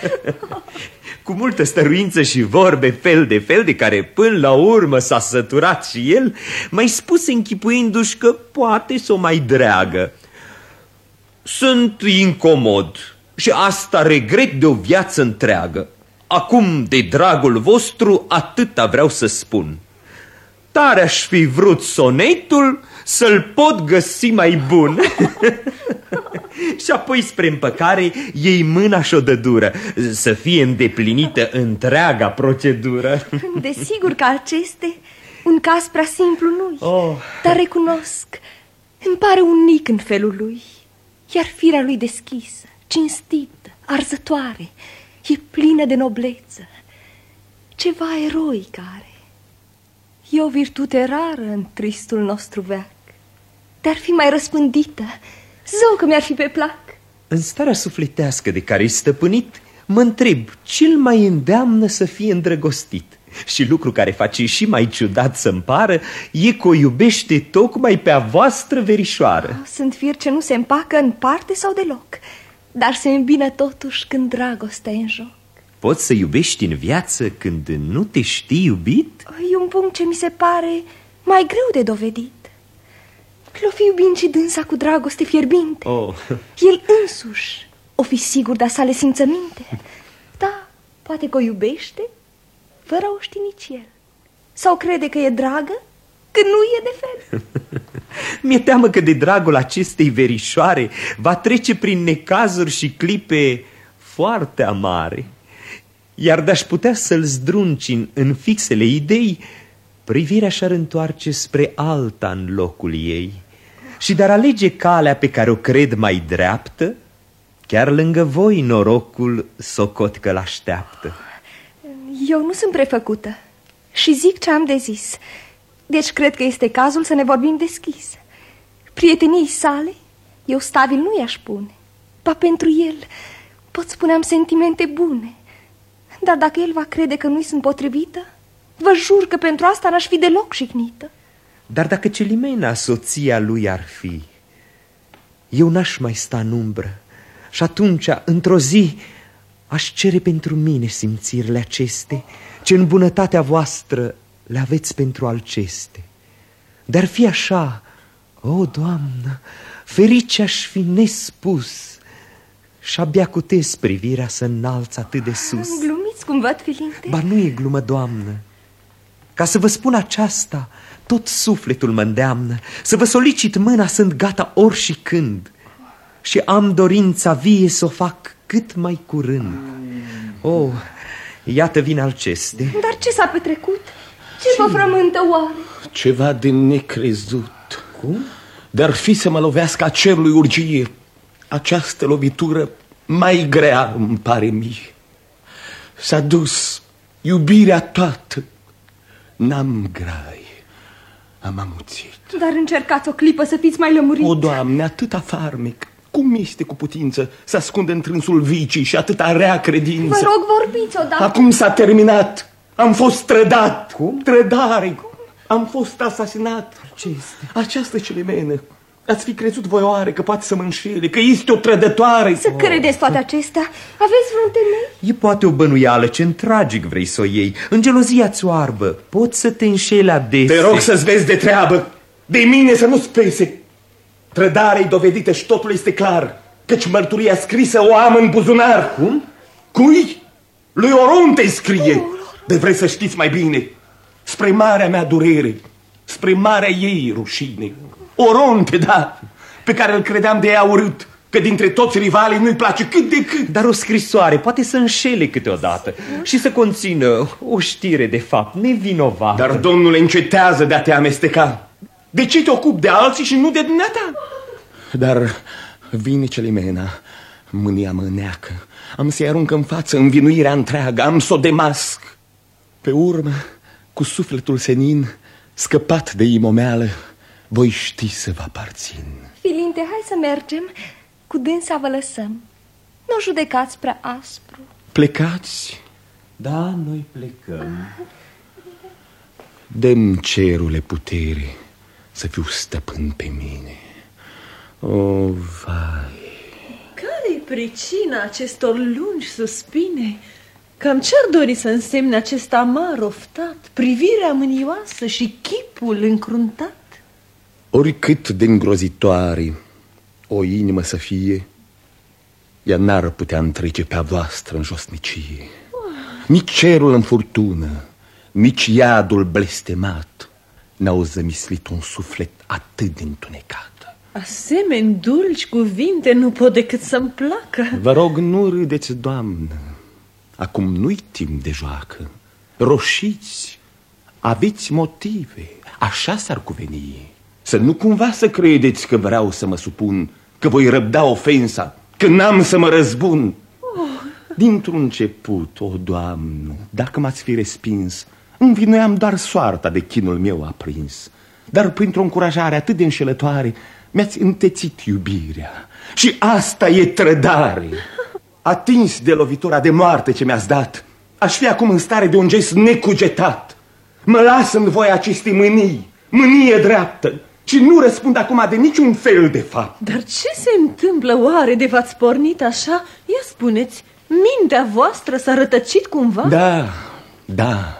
Cu multă stăruință și vorbe fel de care până la urmă s-a săturat și el, mai spus închipuindu-și că poate să o mai dreagă. Sunt incomod și asta regret de o viață întreagă. Acum, de dragul vostru, atâta vreau să spun. Tare aș fi vrut sonetul să-l pot găsi mai bun. Și apoi spre împăcare iei mâna și o dă dură, să fie îndeplinită întreaga procedură. Desigur că aceste un caz prea simplu nu-i, dar recunosc, îmi pare unic în felul lui. Iar firea lui deschisă, cinstită, arzătoare, e plină de nobleță, ceva eroic are. E o virtute rară în tristul nostru veac. Dar fi mai răspândită, zău că mi-ar fi pe plac. În starea sufletească de care-i stăpânit, mă întreb ce-l mai îndeamnă să fie îndrăgostit. Și lucru care face și mai ciudat să-mi pară e că o iubește tocmai pe a voastră verișoară. Sunt firi ce nu se împacă în parte sau deloc, dar se îmbină totuși când dragostea e în joc. Poți să iubești în viață când nu te știi iubit? E un punct ce mi se pare mai greu de dovedit. L-o fi iubind și dânsa cu dragoste fierbinte. El însuși o fi sigur de-a sale simțăminte. Da, poate că o iubește fără o ști nici el. Sau crede că e dragă când nu e de fel. Mi-e teamă că de dragul acestei verișoare va trece prin necazuri și clipe foarte amare. Iar de-aș putea să-l zdruncin în fixele idei, privirea și-ar întoarce spre alta în locul ei. Și dar alege calea pe care o cred mai dreaptă, chiar lângă voi norocul socot că l-așteaptă. Eu nu sunt prefăcută și zic ce am de zis. Deci cred că este cazul să ne vorbim deschis. Prietenii sale, eu stabil nu i-aș pune. Ba pentru el, pot spune am sentimente bune. Dar dacă el va crede că nu-i sunt potrivită, vă jur că pentru asta n-aș fi deloc jignită. Dar dacă Celimena soția lui ar fi, eu n-aș mai sta în umbră. Și atunci, într-o zi, aș cere pentru mine simțirile aceste, ce în bunătatea voastră le aveți pentru alceste. Dar fi așa, o, Doamnă, ferice aș fi nespus, și abia cutez privirea să înalți atât de sus. Glumiți cum văd, Filinte? Ba nu e glumă, Doamnă. Ca să vă spun aceasta, tot sufletul mă îndeamnă să vă solicit mâna, sunt gata ori și când. Și am dorința vie să o fac cât mai curând. Oh, iată vin Alceste. Dar ce s-a petrecut? Ce vă frământă oare? Ceva de necrezut. Cum? Dar fi să mă lovească a cerului urgie. Această lovitură mai grea îmi pare mie. S-a dus iubirea toată. N-am grai, am amuțit. Dar încercați o clipă să fiți mai lămuriți. O, Doamne, atâta farmec. Cum este cu putință să ascunde în trânsul vicii și atâta rea credință? Vă rog, vorbiți odată. Acum s-a terminat. Am fost trădat. Cum? Trădare. Cum? Am fost asasinat. Ce este? Această Celimenă. Ați fi crezut voi oare că poate să mă înșele, că este o trădătoare? Să credeți toate acestea? Aveți vreun temei? E poate o bănuială, ce-n tragic vrei să o iei. În gelozia-ți oarbă, poți să te înșeli adesea. Te rog să-ți vezi de treabă. De mine să nu-ți pese. Trădarea-i dovedită și totul este clar, căci mărturia scrisă o am în buzunar. Cum? Cui? Lui Oronte scrie. De vrei să știți mai bine. Spre marea mea durere, spre marea ei rușine. Oronte, da, pe care îl credeam de ea urât, că dintre toți rivalii nu-i place cât de cât. Dar o scrisoare poate să înșele câteodată și să conțină o știre de fapt nevinovată. Dar, domnule, încetează de a te amesteca. De ce te ocupi de alții și nu de dumneata? Dar vine Celimena, mânia mă neacă. Am să-i arunc în față învinuirea întreagă, am să o demasc. Pe urmă, cu sufletul senin, scăpat de imomeală, voi ști să vă aparțin. Filinte, hai să mergem. Cu dânsa vă lăsăm. Nu o judecați prea aspru. Plecați? Da, noi plecăm. Dă-mi, cerule, putere să fiu stăpân pe mine. O, vai! Care-i pricina acestor lungi suspine? Cam ce-ar dori să însemne acest amar oftat, privirea mânioasă și chipul încruntat? Oricât de îngrozitoare o inimă să fie, ea n-ar putea întrece pe a voastră în josnicie. Nici cerul în furtună, nici iadul blestemat n-au zămislit un suflet atât de întunecat. Asemeni dulci cuvinte nu pot decât să-mi placă. Vă rog, nu râdeți, Doamnă. Acum nu-i timp de joacă. Roșiți, aveți motive, așa s-ar cuveni. Să nu cumva să credeți că vreau să mă supun, că voi răbda ofensa, că n-am să mă răzbun. Dintr-un început, o, Doamnă, dacă m-ați fi respins, învinuiam doar soarta de chinul meu aprins. Dar printr-o încurajare atât de înșelătoare mi-ați întețit iubirea. Și asta e trădare. Atins de lovitura de moarte ce mi-ați dat, aș fi acum în stare de un gest necugetat. Mă las în voia acestei mânii, mânie dreaptă, și nu răspund acum de niciun fel de fapt. Dar ce se întâmplă oare de v-ați pornit așa? Ia spuneți, mintea voastră s-a rătăcit cumva? Da.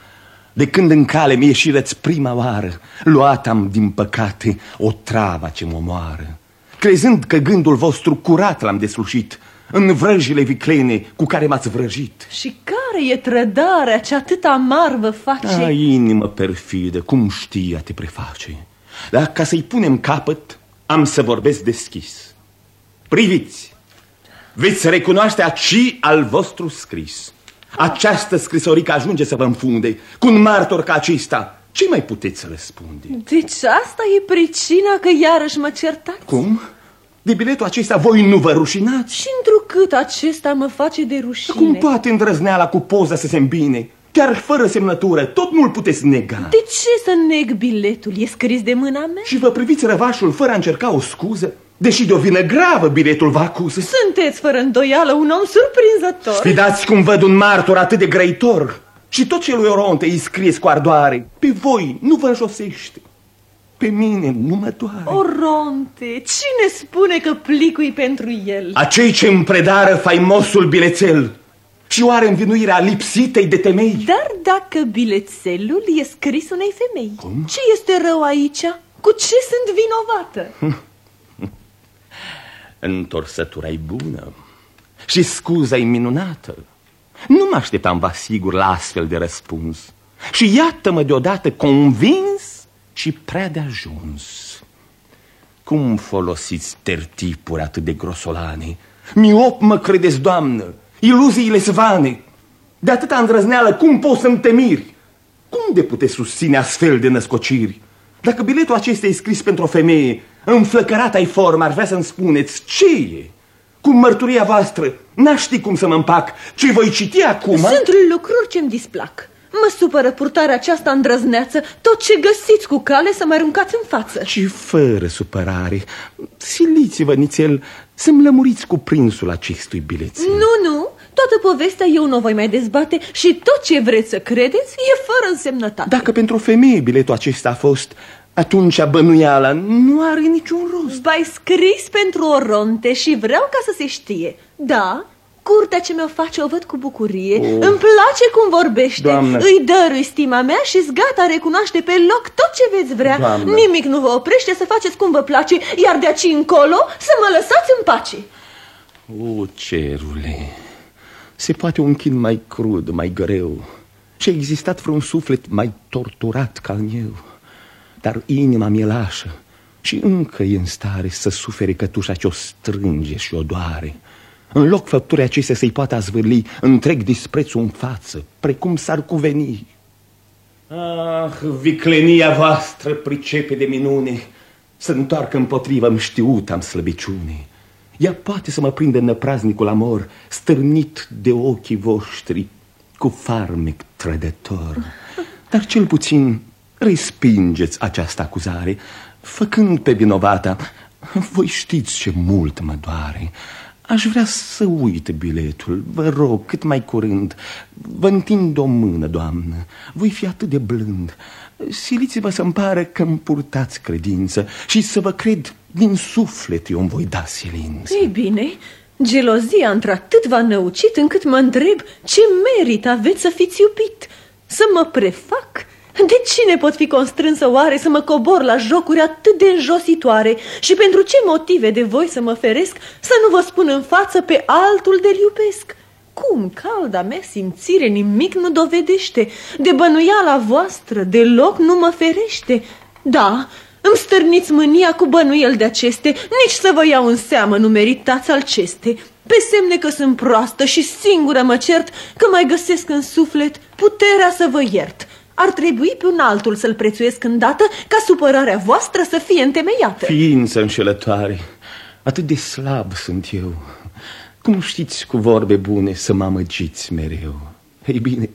De când în cale mi ieșireți prima oară, luat-am din păcate o travă ce mă omoară. Crezând că gândul vostru curat l-am deslușit în vrăjile viclene cu care m-ați vrăjit. Și care e trădarea ce atât amar vă face? Inimă perfidă, cum știi a te preface. Dar ca să-i punem capăt, am să vorbesc deschis. Priviți, veți recunoaște aci al vostru scris. Această scrisorică ajunge să vă înfunde. Cu un martor ca acesta, ce mai puteți să răspunde? Deci asta e pricina că iarăși mă certați? Cum? De biletul acesta voi nu vă rușinați? Și întrucât acesta mă face de rușine. Cum poate îndrăzneala cu poza să se îmbine? Chiar fără semnătură, tot nu-l puteți nega. De ce să neg biletul? E scris de mâna mea? Și vă priviți răvașul fără a încerca o scuză? Deși de o vină gravă biletul vă acuză. Sunteți fără îndoială un om surprinzător. Sfidați cum văd un martor atât de grăitor. Și tot ce lui Oronte îi scris cu ardoare. Pe voi nu vă înjosește, pe mine nu mă doare. Oronte, cine spune că plicui pentru el? Acei ce îmi predară faimosul bilețel. Și oare învinuirea lipsitei de temei? Dar dacă bilețelul e scris unei femei, cum? Ce este rău aici? Cu ce sunt vinovată? Întorsătura-i bună și scuza-i minunată. Nu mă așteptam, vă asigur, la astfel de răspuns. Și iată-mă deodată convins și prea de ajuns. Cum folosiți tertipuri atât de grosolane? Miop mă credeți, doamnă, iluziile svane. De atâta îndrăzneală, cum poți să-mi temiri? Cum de puteți susține astfel de născociri? Dacă biletul acesta e scris pentru o femeie înflăcărată ai formă, ar vrea să-mi spuneți ce e? Cu mărturia voastră n-aș ști cum să mă împac. Ce voi citi acum? Sunt lucruri ce-mi displac. Mă supără purtarea aceasta îndrăzneață. Tot ce găsiți cu cale să mă aruncați în față. Și fără supărare, siliți-vă nițel să-mi lămuriți cuprinsul acestui bilețel. Nu, toată povestea eu nu o voi mai dezbate. Și tot ce vreți să credeți e fără însemnătate. Dacă pentru o femeie biletul acesta a fost, atunci bănuiala nu are niciun rost. V-ai scris pentru Oronte și vreau ca să se știe. Da, curtea ce mi-o face o văd cu bucurie. Îmi place cum vorbește. Doamnă. Îi dărui stima mea și-s gata recunoaște pe loc tot ce veți vrea. Doamnă. Nimic nu vă oprește să faceți cum vă place, iar de aici încolo să mă lăsați în pace. O, cerule, se poate un chin mai crud, mai greu. Și a existat vreun suflet mai torturat ca în eu. Dar inima mi-e lașă și încă e în stare să sufere cătușa ce o strânge și o doare. În loc făpturii acestea să-i poată azvârli întreg disprețul în față, precum s-ar cuveni. Ah, viclenia voastră pricepe de minune să întoarcă împotriva-mi știuta-mi slăbiciune. Ea poate să mă prindă năpraznicul amor, stârnit de ochii voștri cu farmec trădător. Dar cel puțin respingeți această acuzare, făcând pe vinovata. Voi știți ce mult mă doare. Aș vrea să uit biletul, vă rog, cât mai curând. Vă întind o mână, doamnă, voi fi atât de blând. Siliți-vă să-mi pară că-mi purtați credință și să vă cred din suflet eu îmi voi da silință. Ei bine, gelozia într-atât v-a năucit încât mă întreb ce merit aveți să fiți iubit. Să mă prefac? De cine pot fi constrânsă oare să mă cobor la jocuri atât de înjositoare? Și pentru ce motive de voi să mă feresc să nu vă spun în față pe altul de-l iubesc? Cum calda mea simțire nimic nu dovedește, de bănuiala voastră deloc nu mă ferește. Da, îmi stârniți mânia cu bănuiel de aceste, nici să vă iau în seamă nu meritați alceste. Pe semne că sunt proastă și singură mă cert că mai găsesc în suflet puterea să vă iert. Ar trebui pe un altul să-l prețuiesc îndată ca supărarea voastră să fie întemeiată. Ființă înșelătoare, atât de slab sunt eu. Cum știți cu vorbe bune să mă amăgiți mereu? Ei bine,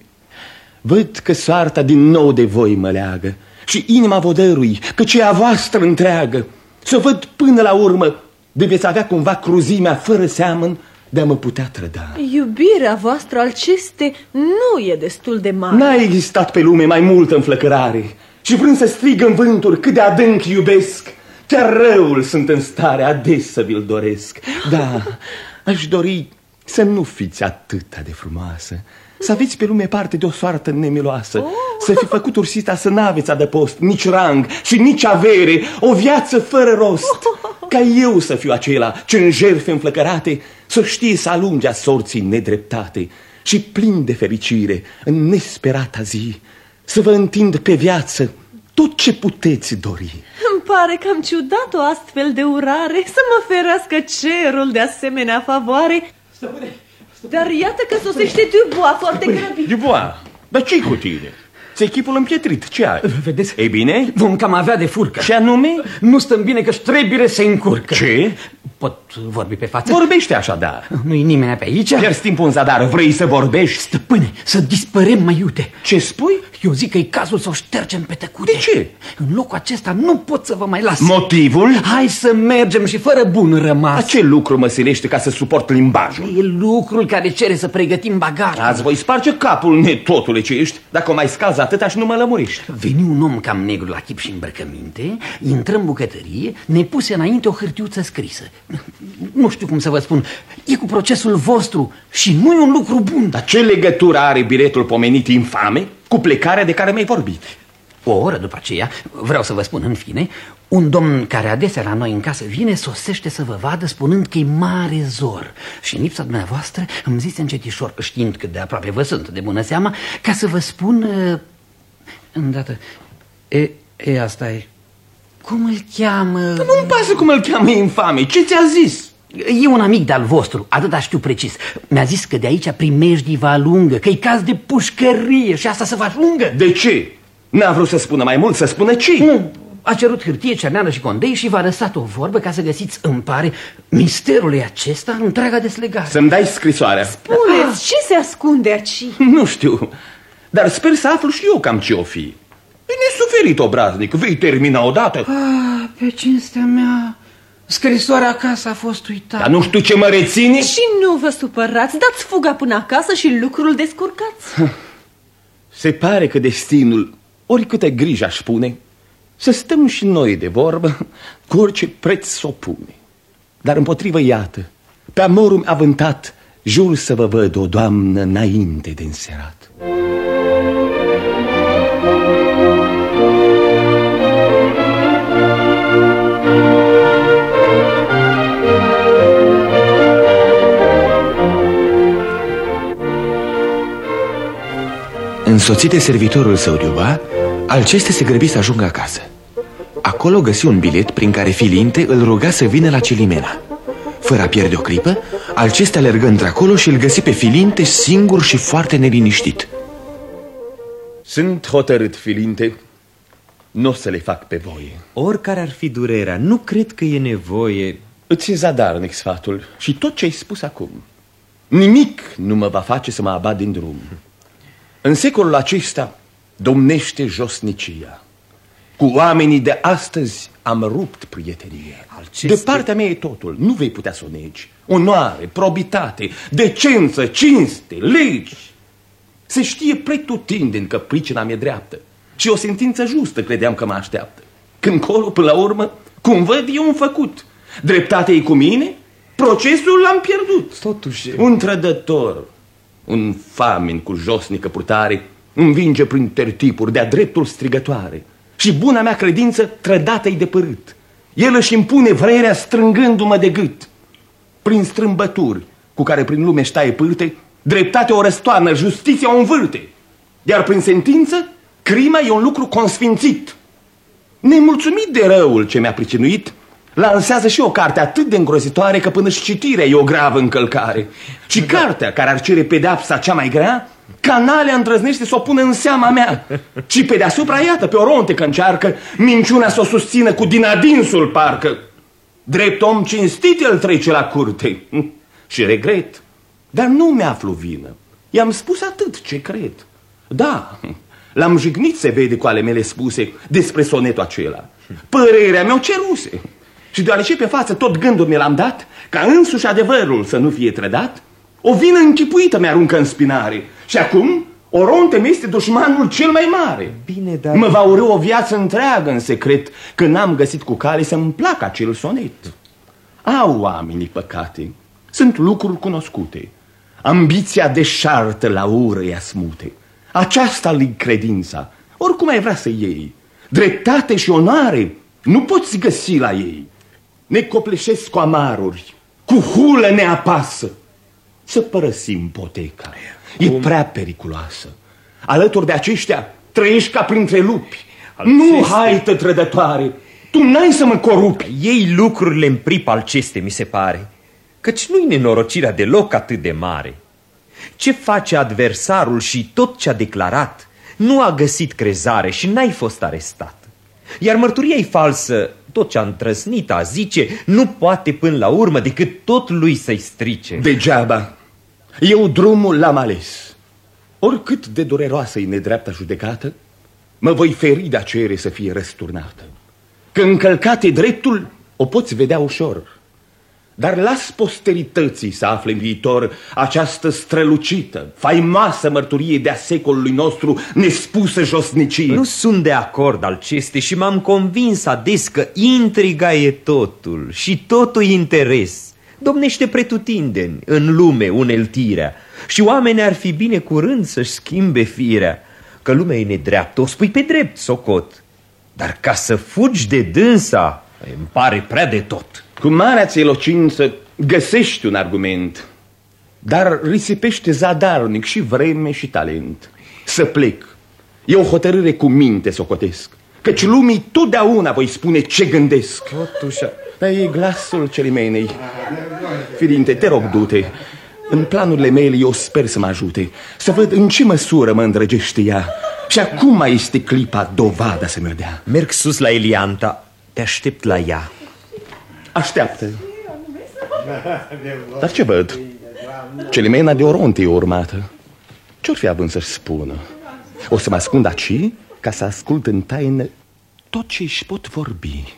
văd că soarta din nou de voi mă leagă și inima vă dărui, căci e a voastră întreagă. Să văd până la urmă de veți avea cumva cruzimea fără seamăn de a mă putea trăda. Iubirea voastră aceste nu e destul de mare. N-a existat pe lume mai multă înflăcărare și vrând să strig în vânturi cât de adânc iubesc, chiar răul sunt în stare ades să vi-l doresc. Da, aș dori să nu fiți atâta de frumoasă, să aveți pe lume parte de o soartă nemiloasă, să fi făcut ursita să n-aveți adăpost, nici rang și nici avere, o viață fără rost. Ca eu să fiu acela ce în jertfe înflăcărate să știe să alunge a sorții nedreptate și plin de fericire în nesperata zi să vă întind pe viață tot ce puteți dori. Îmi pare că am ciudat o astfel de urare, să mă ferească cerul de asemenea favoare. Dar iată că sosește Dubois foarte grăbit. Dubois, dar ce-i cu tine? Ți-ai chipul împietrit, ce ai? Vedeți? Ei bine? Vom cam avea de furcă. Ce anume? Nu stăm bine că ștrebire se încurcă. Ce? pot vorbi pe față? Vorbește așadar. Nu-i nimeni pe aici? Pierzi timpul în zadar, vrei să vorbești? Stăpâne, să dispărem mai iute. Ce spui? Eu zic că e cazul să o ștergem pe tăcute. De ce? În locul acesta nu pot să vă mai las. Motivul? Hai să mergem și fără bun rămas. Dar ce lucru mă silește ca să suport limbajul? E lucrul care cere să pregătim bagajul. Azi voi sparge capul, netotule ce ești. Dacă o mai scazi atâta și nu mă lămuriști. Veni un om cam negru la chip și îmbrăcăminte, intră în bucătărie, ne puse înainte o hârtiuță scrisă. Nu știu cum să vă spun, e cu procesul vostru și nu e un lucru bun. Dar ce legătură are biletul pomenit infame cu plecarea de care mi-ai vorbit? O oră după aceea, vreau să vă spun în fine, un domn care adesea la noi în casă vine, sosește să vă vadă spunând că e mare zor. Și în lipsa dumneavoastră îmi zise încetișor, știind cât de aproape vă sunt, de bună seama, ca să vă spun îndată. Asta e. Cum îl cheamă? Nu-mi pasă cum îl cheamă, infame. Ce ți-a zis? E un amic de-al vostru, atâta știu precis. Mi-a zis că de aici primejdii vă alungă, că e caz de pușcărie și asta să vă ajungă. De ce? N-a vrut să spună mai mult, să spună ce? Nu, a cerut hârtie, cerneală și condei și v-a lăsat o vorbă ca să găsiți, îmi pare, misterul e acesta, întreaga deslegare. Să-mi dai scrisoarea. Spuneți, ce se ascunde aici? Nu știu, dar sper să aflu și eu cam ce-o fi. E nesuferit obraznic, vei termina odată. Pe cinstea mea, scrisoarea acasă a fost uitată. Dar nu știu ce mă reține. Și nu vă supărați, dați fuga până acasă și lucrul descurcați. Se pare că destinul, oricâte griji aș pune, să stăm și noi de vorbă, cu orice preț s-o pune. Dar împotrivă, iată, pe amorul avântat, jur să vă văd o doamnă înainte de înserat. Însoțit de servitorul său Liuba, Alceste se grăbi să ajungă acasă. Acolo găsi un bilet prin care Filinte îl ruga să vină la Celimena. Fără a pierde o clipă, Alceste alergă într-acolo și îl găsi pe Filinte singur și foarte neliniștit. Sunt hotărât, Filinte, nu o să le fac pe voie. Oricare ar fi durerea, nu cred că e nevoie. Îți e zadarnic sfatul și tot ce ai spus acum. Nimic nu mă va face să mă abat din drum. În secolul acesta domnește josnicia. Cu oamenii de astăzi am rupt prietenia. De partea mea e totul, nu vei putea să o negi. Onoare, probitate, decență, cinste, legi. Se știe pretutindeni că pricina mi-e dreaptă și o sentință justă credeam că mă așteaptă. Când colo, până la urmă, cum văd, e un făcut. Dreptatea e cu mine, procesul l-am pierdut. Totuși... Un trădător, un famin cu josnică purtare învinge prin tertipuri de-a dreptul strigătoare și buna mea credință trădată-i de părât. El își impune vrerea strângându-mă de gât. Prin strâmbături cu care prin lume ștaie pârte, dreptatea o răstoarnă, justiția o învârte. Iar prin sentință, crima e un lucru consfințit. Nemulțumit de răul ce mi-a pricinuit, lansează și o carte atât de îngrozitoare că până și citirea e o gravă încălcare. Și cartea care ar cere pedeapsa cea mai grea, canalea îndrăznește să o pună în seama mea. Și pe deasupra, iată, pe oronte că încearcă minciuna să o susțină cu din adinsul parcă. Drept om cinstit el trece la curte. Și regret, dar nu mi-aflu vină. I-am spus atât ce cred. Da, l-am jignit, se vede, cu ale mele spuse despre sonetul acela. Părerea mea o ceruse. Și deoarece pe față tot gândul mi l-am dat, ca însuși adevărul să nu fie trădat, o vină închipuită mi-aruncă în spinare. Și acum oronte mi-este dușmanul cel mai mare. Bine, dar... Mă va urâ o viață întreagă în secret că n-am găsit cu cale să-mi placă acel sonet. Au oamenii păcate, sunt lucruri cunoscute. Ambiția deșartă la ură ea smute. Aceasta-i credința, oricum ai vrea să iei. Dreptate și onoare nu poți găsi la ei. Ne copleșesc cu amaruri, cu hulă ne apasă. Să părăsim poteca, e prea periculoasă. Alături de aceștia trăiești ca printre lupi. Nu, haită trădătoare, tu n-ai să mă corupi. Ei lucrurile în prip, Alceste, mi se pare, căci nu-i nenorocirea deloc atât de mare. Ce face adversarul și tot ce a declarat nu a găsit crezare și n-ai fost arestat. Iar mărturia e falsă, Tot ce-a întrăsnit a zice nu poate până la urmă decât tot lui să-i strice. Degeaba. Eu drumul l-am ales. Oricât de dureroasă e nedreapta judecată, mă voi feri de a cere să fie răsturnată. Că încălcat e dreptul, o poți vedea ușor. Dar las posterității să afle în viitor această strălucită, faimoasă mărturie de-a secolului nostru, nespusă josnicie. Nu sunt de acord, Alceste, și m-am convins ades că intriga e totul și totul interes. Domnește pretutindeni în lume uneltirea și oamenii ar fi bine curând să-și schimbe firea. Că lumea e nedreaptă, o spui pe drept, socot, dar ca să fugi de dânsa, îmi pare prea de tot. Cu marea-ți elocință găsești un argument, dar risipește zadarnic și vreme și talent. Să plec, e o hotărâre cu minte socotesc, căci lumii totdeauna voi spune ce gândesc. Totuși... Dar e glasul Celimenei. Filinte, te rog, du-te. În planurile mele eu sper să mă ajute, să văd în ce măsură mă îndrăgește ea. Și acum mai este clipa dovada să mi-o dea. Merg sus la Elianta, te aștept la ea. Așteaptă. Dar ce văd? Celimena de Oronte e urmată. Ce-or fi având să-și spună? O să mă ascund aici ca să ascult în taină tot ce își pot vorbi.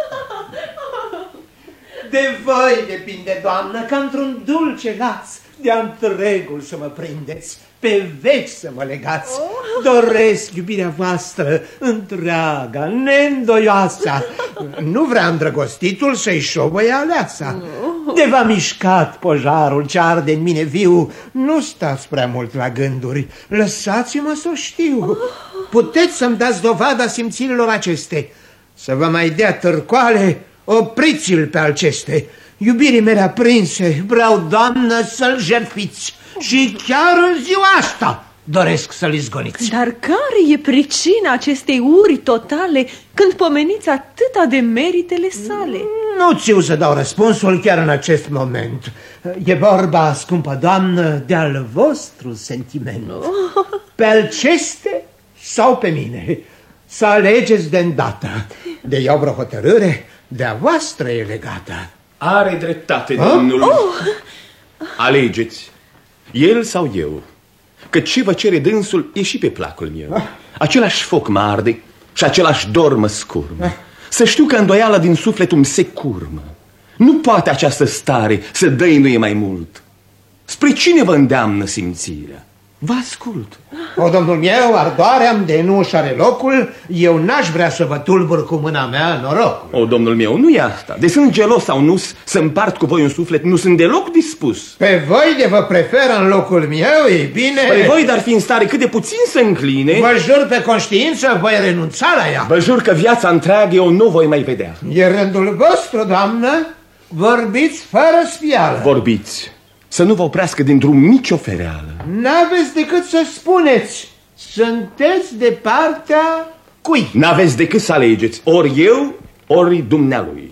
De voi depinde, doamnă, ca într-un dulce laț de-a întregul să mă prindeți, pe veci să mă legați. Doresc iubirea voastră întreaga, neîndoioasa. Nu vrea îndrăgostitul să-i șovăie aleasa. De v-a mișcat pojarul ce arde în mine viu, nu stați prea mult la gânduri, lăsați-mă să o știu. Puteți să-mi dați dovada simțirilor aceste, să vă mai dea târcoale. Opriți-l pe Alceste, iubirii mele aprinse, vreau, doamnă, să-l jertfiți și chiar în ziua asta doresc să-l izgoniți. Dar care e pricina acestei uri totale când pomeniți atâta de meritele sale? Nu ți-o să dau răspunsul chiar în acest moment. E vorba, scumpă doamnă, de-al vostru sentiment. Pe Alceste sau pe mine? Să alegeți de îndată. De iau vreo hotărâre, de-a voastră e legată. Are dreptate, domnul. Alegeți, el sau eu. Că ce vă cere dânsul e și pe placul meu. Același foc mă arde și același dor mă scurmă. Să știu că îndoiala din sufletul îmi se curmă. Nu poate această stare să dăinuie mai mult. Spre cine vă îndeamnă simțirea? Vă ascult. O, domnul meu, ardoarea-mi de nu își are locul, eu n-aș vrea să vă tulbur cu mâna mea norocul. O, domnul meu, nu e asta. De sunt gelos sau nu, să împart cu voi un suflet, nu sunt deloc dispus. Pe voi de vă preferă în locul meu, e bine. Pe voi, dar fi în stare cât de puțin să încline. Vă jur pe conștiință, voi renunța la ea. Vă jur că viața întreagă eu nu voi mai vedea. E rândul vostru, doamnă. Vorbiți fără spială. Vorbiți. Să nu vă oprească din drum nicio fereală. N-aveți decât să spuneți. Sunteți de partea cui? N-aveți decât să alegeți, ori eu, ori dumnealui.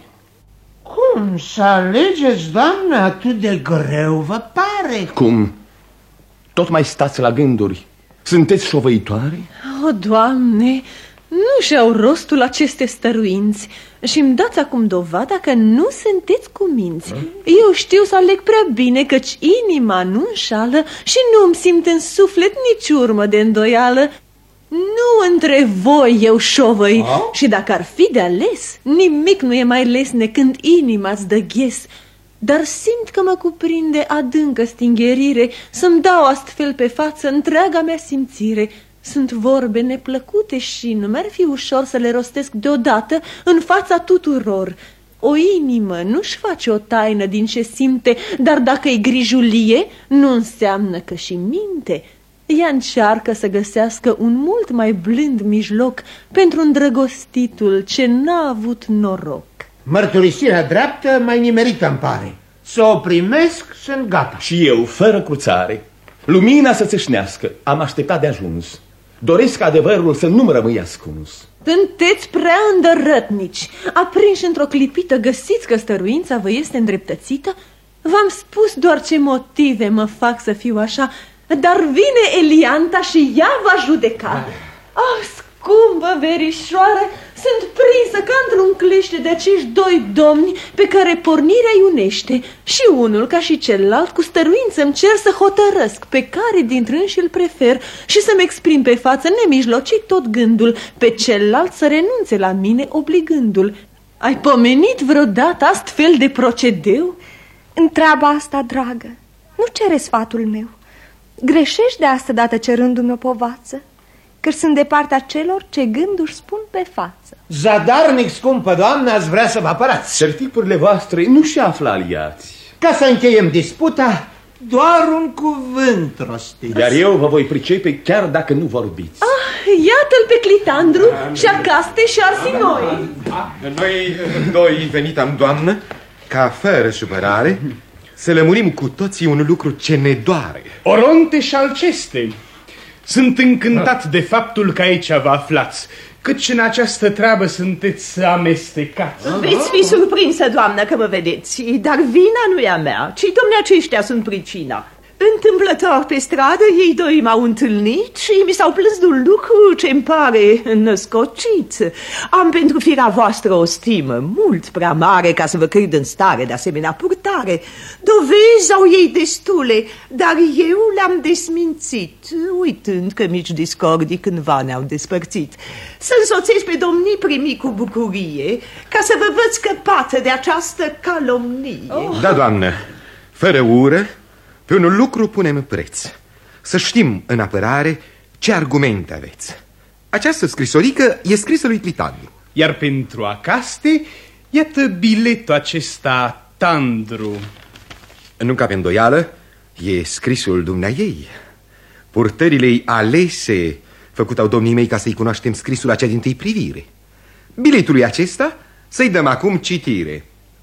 Cum să alegeți, doamnă, atât de greu vă pare? Cum? Tot mai stați la gânduri. Sunteți șovăitoare? O, Doamne, nu și-au rostul aceste stăruinți și-mi dați acum dovada că nu sunteți cuminți. Eu știu să aleg prea bine, căci inima nu înșală și nu-mi simt în suflet nici urmă de îndoială. Nu între voi eu șovăi și dacă ar fi de ales, nimic nu e mai lesne când inima-ți dă ghes. Dar simt că mă cuprinde adâncă stingherire să-mi dau astfel pe față întreaga mea simțire. Sunt vorbe neplăcute și nu mi-ar fi ușor să le rostesc deodată în fața tuturor. O inimă nu-și face o taină din ce simte, dar dacă-i grijulie, nu înseamnă că și minte. Ea încearcă să găsească un mult mai blând mijloc pentru îndrăgostitul ce n-a avut noroc. Mărturisirea dreaptă mai nimerită îmi pare. Să o primesc, sunt gata. Și eu, fără cruțare, lumina să țâșnească, am așteptat de ajuns. Doresc adevărul să nu-mi rămâi ascuns. Sunteți prea îndărătnici. Aprinși într-o clipită, găsiți că stăruința vă este îndreptățită? V-am spus doar ce motive mă fac să fiu așa, dar vine Elianta și ea va judeca. Ah, scumpă verișoară, Sunt prinsă ca într-un clește de acești doi domni pe care pornirea îi unește. Și unul, ca și celălalt, cu stăruință îmi cer să hotărăsc pe care dintre înși îl prefer și să-mi exprim pe față nemijlocit tot gândul, pe celălalt să renunțe la mine obligându-l. Ai pomenit vreodată astfel de procedeu? În treaba asta, dragă, nu cere sfatul meu. Greșești de asta dată cerându-mi o povață, că sunt de partea celor ce gânduri spun pe față. Zadarnic, scumpă doamnă, ați vrea să vă apărați. Certipurile voastre nu și află aliați. Ca să încheiem disputa, doar un cuvânt rostiți. Iar eu vă voi pricepe chiar dacă nu vorbiți. Iată-l pe Clitandru și Acaste și Arsinoi. Noi doi venitam, doamnă, ca fără supărare să lămurim cu toții un lucru ce ne doare. Oronte și Alceste, sunt încântat de faptul că aici vă aflați, căci în această treabă sunteți amestecați. Veți fi surprinsă, doamnă, că mă vedeți, dar vina nu e a mea, ci domnii aceștia sunt pricina. Întâmplător pe stradă, ei doi m-au întâlnit și mi s-au plâns de un lucru ce-mi pare născocit. Am pentru firea voastră o stimă mult prea mare ca să vă cred în stare de asemenea purtare. Dovezi au ei destule, dar eu le-am desmințit, uitând că mici discordii cândva ne-au despărțit. Să însoțesc pe domnii primi cu bucurie, ca să vă văd scăpată de această calomnie. Da, doamnă, fără ură, pe un lucru punem preț. Să știm în apărare ce argumente aveți. Această scrisorică e scrisă lui Clitandru. Iar pentru Acaste, iată biletul acesta Tandru. Nu cape îndoială, e scrisul dumneaei. Purtările alese făcut au domnii mei ca să-i cunoaștem scrisul acea dintâi privire. Biletului acesta să-i dăm acum citire.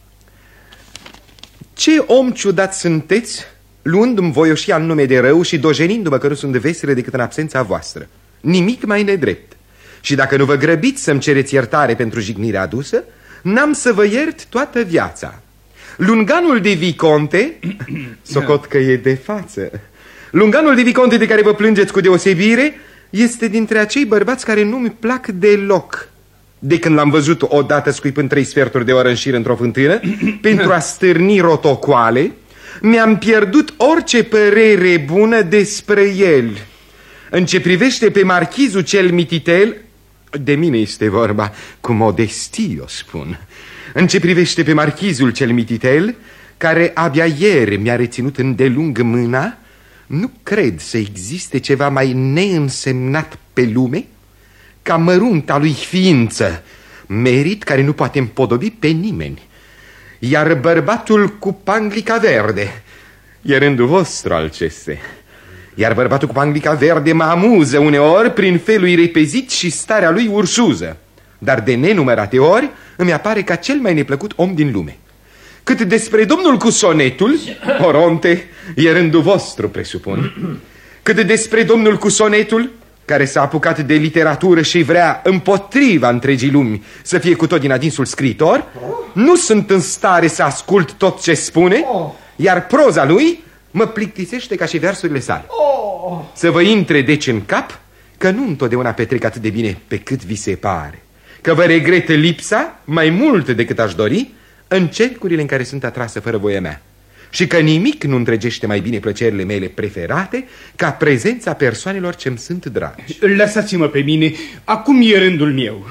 Ce om ciudat sunteți, luându-mi voioșia în nume de rău și dojenindu-mă că nu sunt vesele decât în absența voastră. Nimic mai nedrept. Și dacă nu vă grăbiți să-mi cereți iertare pentru jignirea adusă, n-am să vă iert toată viața. Lunganul de viconte, socot că e de față, lunganul de viconte de care vă plângeți cu deosebire este dintre acei bărbați care nu-mi plac deloc. De când l-am văzut odată scuipând 3 sferturi de oră în șir într-o fântână pentru a stârni rotocoale, mi-am pierdut orice părere bună despre el. În ce privește pe marchizul cel mititel, de mine este vorba, cu modestie o spun. În ce privește pe marchizul cel mititel, care abia ieri mi-a reținut îndelung mâna, nu cred să existe ceva mai neînsemnat pe lume ca mărunta lui ființă, merit care nu poate împodobi pe nimeni. Iar bărbatul cu panglica verde e rândul vostru, Alceste. Iar bărbatul cu panglica verde mă amuză uneori prin felul repezit și starea lui ursuză, dar de nenumărate ori îmi apare ca cel mai neplăcut om din lume. Cât despre domnul cu sonetul, Oronte, e rândul vostru, presupun. Cât despre domnul cu sonetul, care s-a apucat de literatură și vrea împotriva întregii lumi să fie cu tot din adinsul scriitor, nu sunt în stare să ascult tot ce spune, iar proza lui mă plictisește ca și versurile sale. Să vă intre deci în cap că nu întotdeauna petrec atât de bine pe cât vi se pare, că vă regret lipsa mai mult decât aș dori în cercurile în care sunt atrasă fără voia mea și că nimic nu întregește mai bine plăcerile mele preferate ca prezența persoanelor ce-mi sunt dragi. Lăsați-mă pe mine, acum e rândul meu.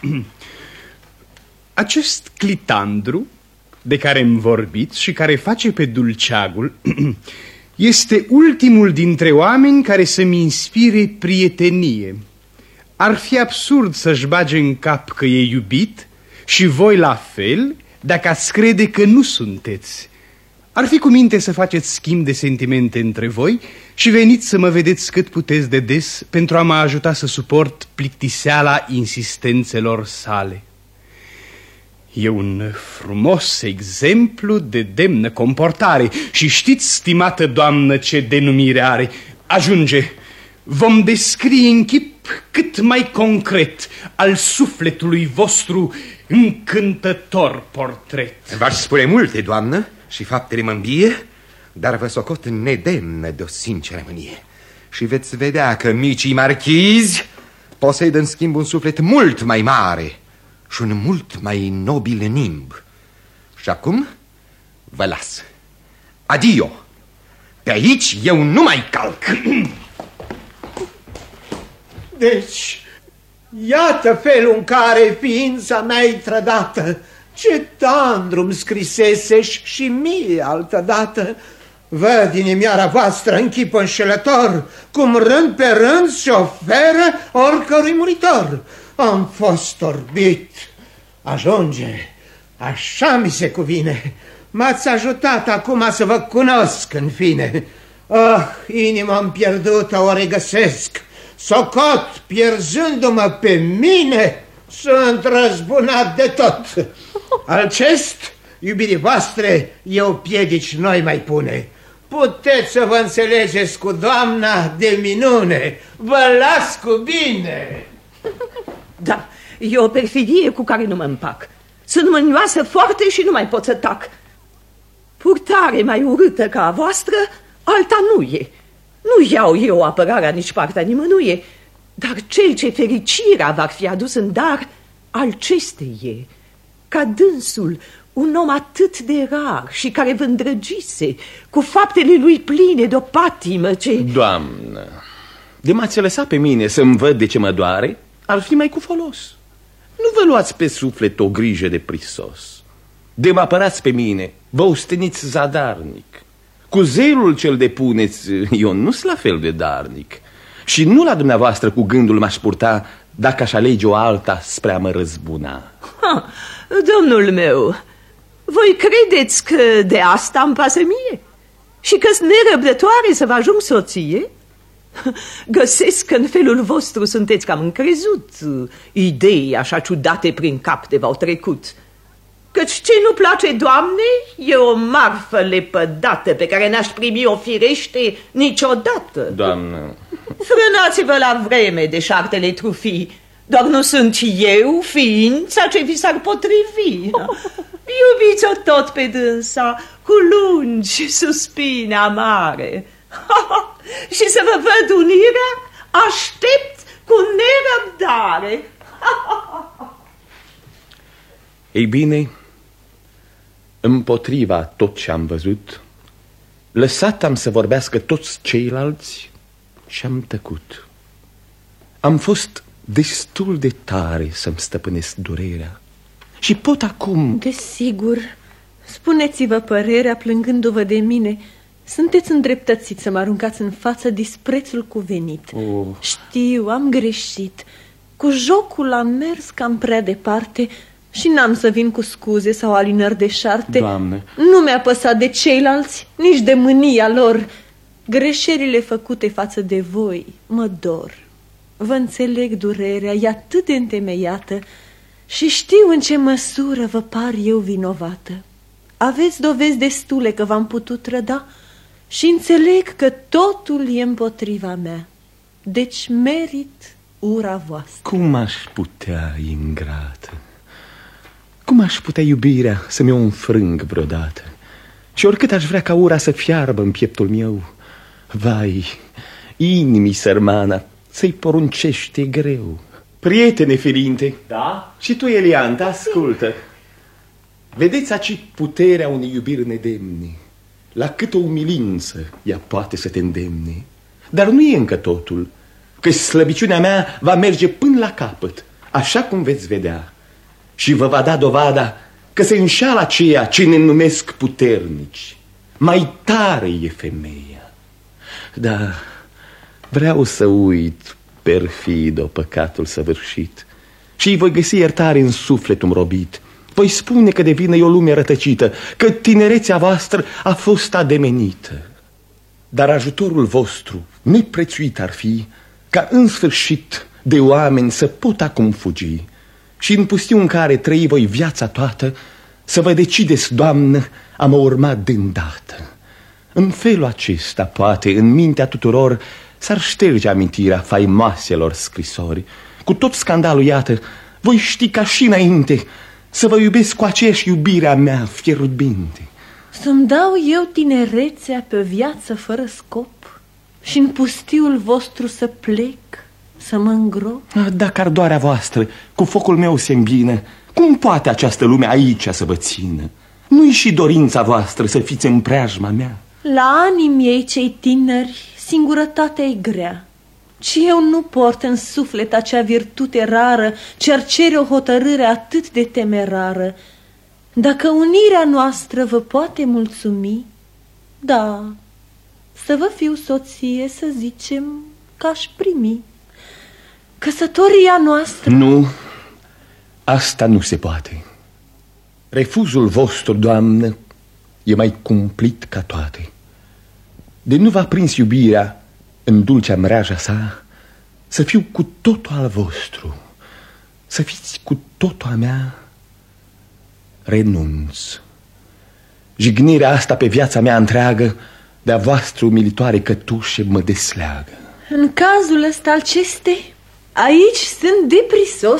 Acest Clitandru de care îmi vorbiți și care face pe dulceagul este ultimul dintre oameni care să-mi inspire prietenie. Ar fi absurd să-și bage în cap că e iubit și voi la fel dacă ați crede că nu sunteți. Ar fi cu minte să faceți schimb de sentimente între voi și veniți să mă vedeți cât puteți de des pentru a mă ajuta să suport plictiseala insistențelor sale. E un frumos exemplu de demnă comportare și știți, stimată doamnă, ce denumire are. Ajunge, vom descrie în chip cât mai concret al sufletului vostru încântător portret. V-aș spune multe, doamnă, și faptele mă îmbie, dar vă socot nedemnă de o sinceră mânie. Și veți vedea că micii marchizi posedă în schimb un suflet mult mai mare, și un mult mai nobil nimb. Și acum vă las. Adio! Pe aici eu nu mai calc. Deci, iată felul în care ființa mea-i trădată. Ce tandru-mi scriseseși și mie altădată. Văd inimioara voastră în chip înșelător, cum rând pe rând se oferă oricărui muritor. Am fost orbit. Ajunge, așa mi se cuvine. M-ați ajutat acum să vă cunosc în fine. Inima-mi pierdută o regăsesc. Socot, pierzându-mă pe mine, sunt răzbunat de tot. Alcest, iubirii voastre, eu piedici noi mai pune. Puteți să vă înțelegeți cu doamna de minune. Vă las cu bine. Da, e o perfidie cu care nu mă împac. Sunt mânioasă foarte și nu mai pot să tac. Purtare mai urâtă ca a voastră, alta nu e. Nu iau eu apărarea nici partea nimănuie, dar cel ce fericirea v-ar fi adus în dar, Alceste e. Ca dânsul, un om atât de rar și care vă îndrăgise, cu faptele lui pline de o patimă ce... Doamnă, de m-ați lăsat pe mine să-mi văd de ce mă doare, ar fi mai cu folos. Nu vă luați pe suflet o grijă de prisos. De mă apărați pe mine, vă osteniți zadarnic. Cu zelul ce-l depuneți, eu nu-s la fel de darnic. Și nu la dumneavoastră cu gândul m-aș purta dacă aș alege o alta spre a mă răzbuna. Domnul meu, voi credeți că de asta îmi pasă mie? Și că-s nerăbdătoare să vă ajung soție? Găsesc că în felul vostru sunteți cam încrezut. Idei așa ciudate prin cap de v-au trecut. Căci ce nu place doamnei e o marfă lepădată pe care n-aș primi o firește niciodată. Doamnă... Frânați-vă la vreme de șartele trufii, doar nu sunt eu ființa ce vi s-ar potrivi. Iubiți-o tot pe dânsa cu lungi suspine amare. Și să vă văd unirea aștept cu nerăbdare. Ei bine, împotriva tot ce am văzut, lăsat am să vorbească toți ceilalți și am tăcut. Am fost destul de tare să-mi stăpânesc durerea și pot acum... Desigur, spuneți-vă părerea plângându-vă de mine. Sunteți îndreptățiți să mă aruncați în față disprețul cuvenit. Știu, am greșit. Cu jocul am mers cam prea departe și n-am să vin cu scuze sau alinări de șarte. Doamne. Nu mi-a păsat de ceilalți, nici de mânia lor. Greșelile făcute față de voi mă dor. Vă înțeleg durerea, e atât de întemeiată și știu în ce măsură vă par eu vinovată. Aveți dovezi destule că v-am putut trăda și înțeleg că totul e împotriva mea. Deci merit ura voastră. Cum aș putea, ingrată? Cum aș putea iubirea să mi-o înfrâng vreodată? Și oricât aș vrea ca ura să fiarbă în pieptul meu, vai, inimii sărmana să-i poruncește greu. Prietene filinte. Da? Și tu, Elianta, ascultă. Vedeți aici puterea unei iubiri nedemne. La câtă umilință ea poate să te îndemne. Dar nu e încă totul, că slăbiciunea mea va merge până la capăt, așa cum veți vedea. Și vă va da dovada că se înșală aceia ce ne numesc puternici. Mai tare e femeia. Da, vreau să uit, perfido, păcatul săvârșit și îi voi găsi iertare în sufletul robit. Voi spune că de vină e o lume rătăcită, că tinerețea voastră a fost ademenită. Dar ajutorul vostru neprețuit ar fi ca în sfârșit de oameni să pot acum fugi și în pustiu în care trăi voi viața toată să vă decideți, Doamnă, a mă urma de îndată. În felul acesta, poate, în mintea tuturor s-ar șterge amintirea faimoaselor scrisori. Cu tot scandalul, iată, voi ști ca și înainte să vă iubesc cu aceeași iubire a mea fierbinte. Să-mi dau eu tinerețea pe viață fără scop și în pustiul vostru să plec, Să mă îngrop? Dacă ardoarea voastră cu focul meu se îmbină, cum poate această lume aici să vă țină? Nu-i și dorința voastră să fiți în preajma mea? La anii miei cei tineri, singurătatea e grea. Ci eu nu port în suflet acea virtute rară ce-ar cere o hotărâre atât de temerară. Dacă unirea noastră vă poate mulțumi, da, să vă fiu soție, să zicem, că aș primi. Căsătoria noastră... Nu, asta nu se poate. Refuzul vostru, doamnă, e mai cumplit ca toate. De nu v-a prins iubirea în dulcea mreaja sa, să fiu cu totul al vostru, să fiți cu totul a mea, renunț. Jignirea asta pe viața mea întreagă de-a voastră umilitoare cătușe mă desleagă. În cazul ăsta, Alceste, aici sunt deprisos.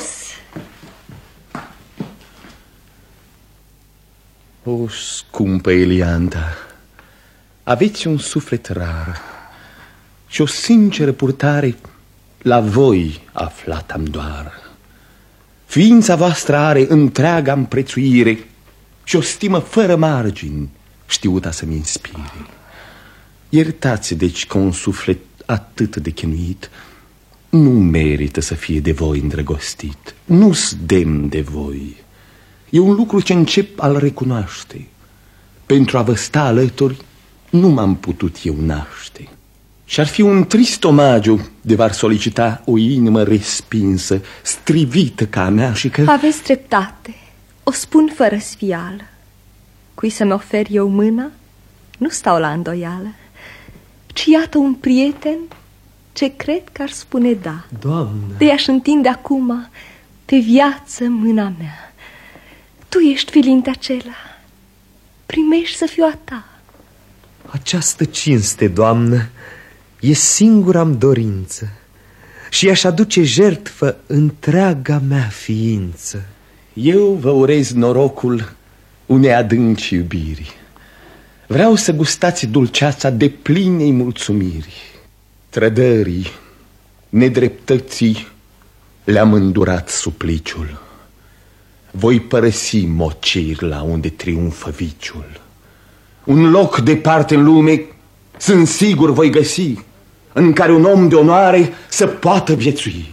O, scumpă Elianta, aveți un suflet rar și o sinceră purtare, la voi aflat am doar. Ființa voastră are întreaga împrețuire și o stimă fără margini știuta să-mi inspire. Iertați deci că un suflet atât de chinuit nu merită să fie de voi îndrăgostit. Nu-s demn de voi. E un lucru ce încep a-l recunoaște. Pentru a vă sta alături nu m-am putut eu naște. Și-ar fi un trist omagiu de v-ar solicita o inimă respinsă, strivită ca a mea și că... Aveți dreptate, o spun fără sfială. Cui să-mi ofer eu mâna, nu stau la îndoială, ci iată un prieten ce cred că ar spune da. Doamnă! De aș întinde acum pe viață mâna mea. Tu ești filinte acela, primești să fiu a ta. Această cinste, doamnă, e singura-mi dorință și aș aduce jertfă întreaga mea ființă. Eu vă urez norocul unei adânci iubiri. Vreau să gustați dulceața de plinei mulțumiri. Trădării, nedreptății le-am îndurat supliciul. Voi părăsi Mocirla unde triumfă viciul. Un loc departe în lume sunt sigur voi găsi, în care un om de onoare să poată viețui.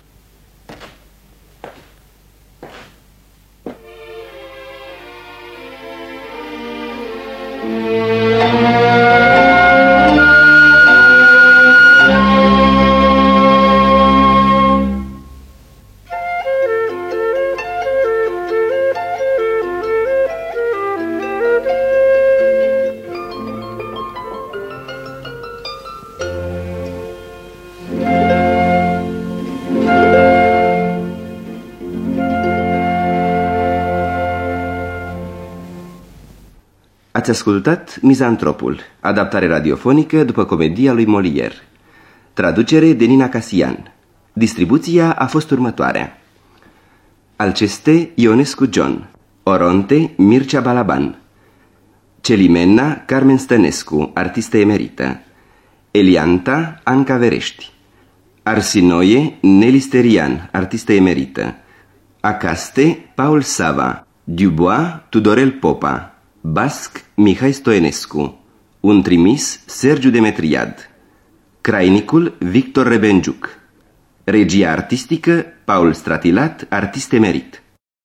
Ați ascultat Mizantropul, adaptare radiofonică după comedia lui Molière. Traducere de Nina Casian. Distribuția a fost următoarea: Alceste Ionescu John, Oronte Mircea Balaban, Celimenna Carmen Stănescu, artistă emerită, Elianta Anca Verești, Arsinoie Nelly Sterian, artistă emerită, Acaste Paul Sava, Dubois Tudorel Popa, Basc Mihai Stoenescu, un trimis Sergiu Demetriad, Crainicul Victor Rebenjuc, regia artistică Paul Stratilat, artist emerit.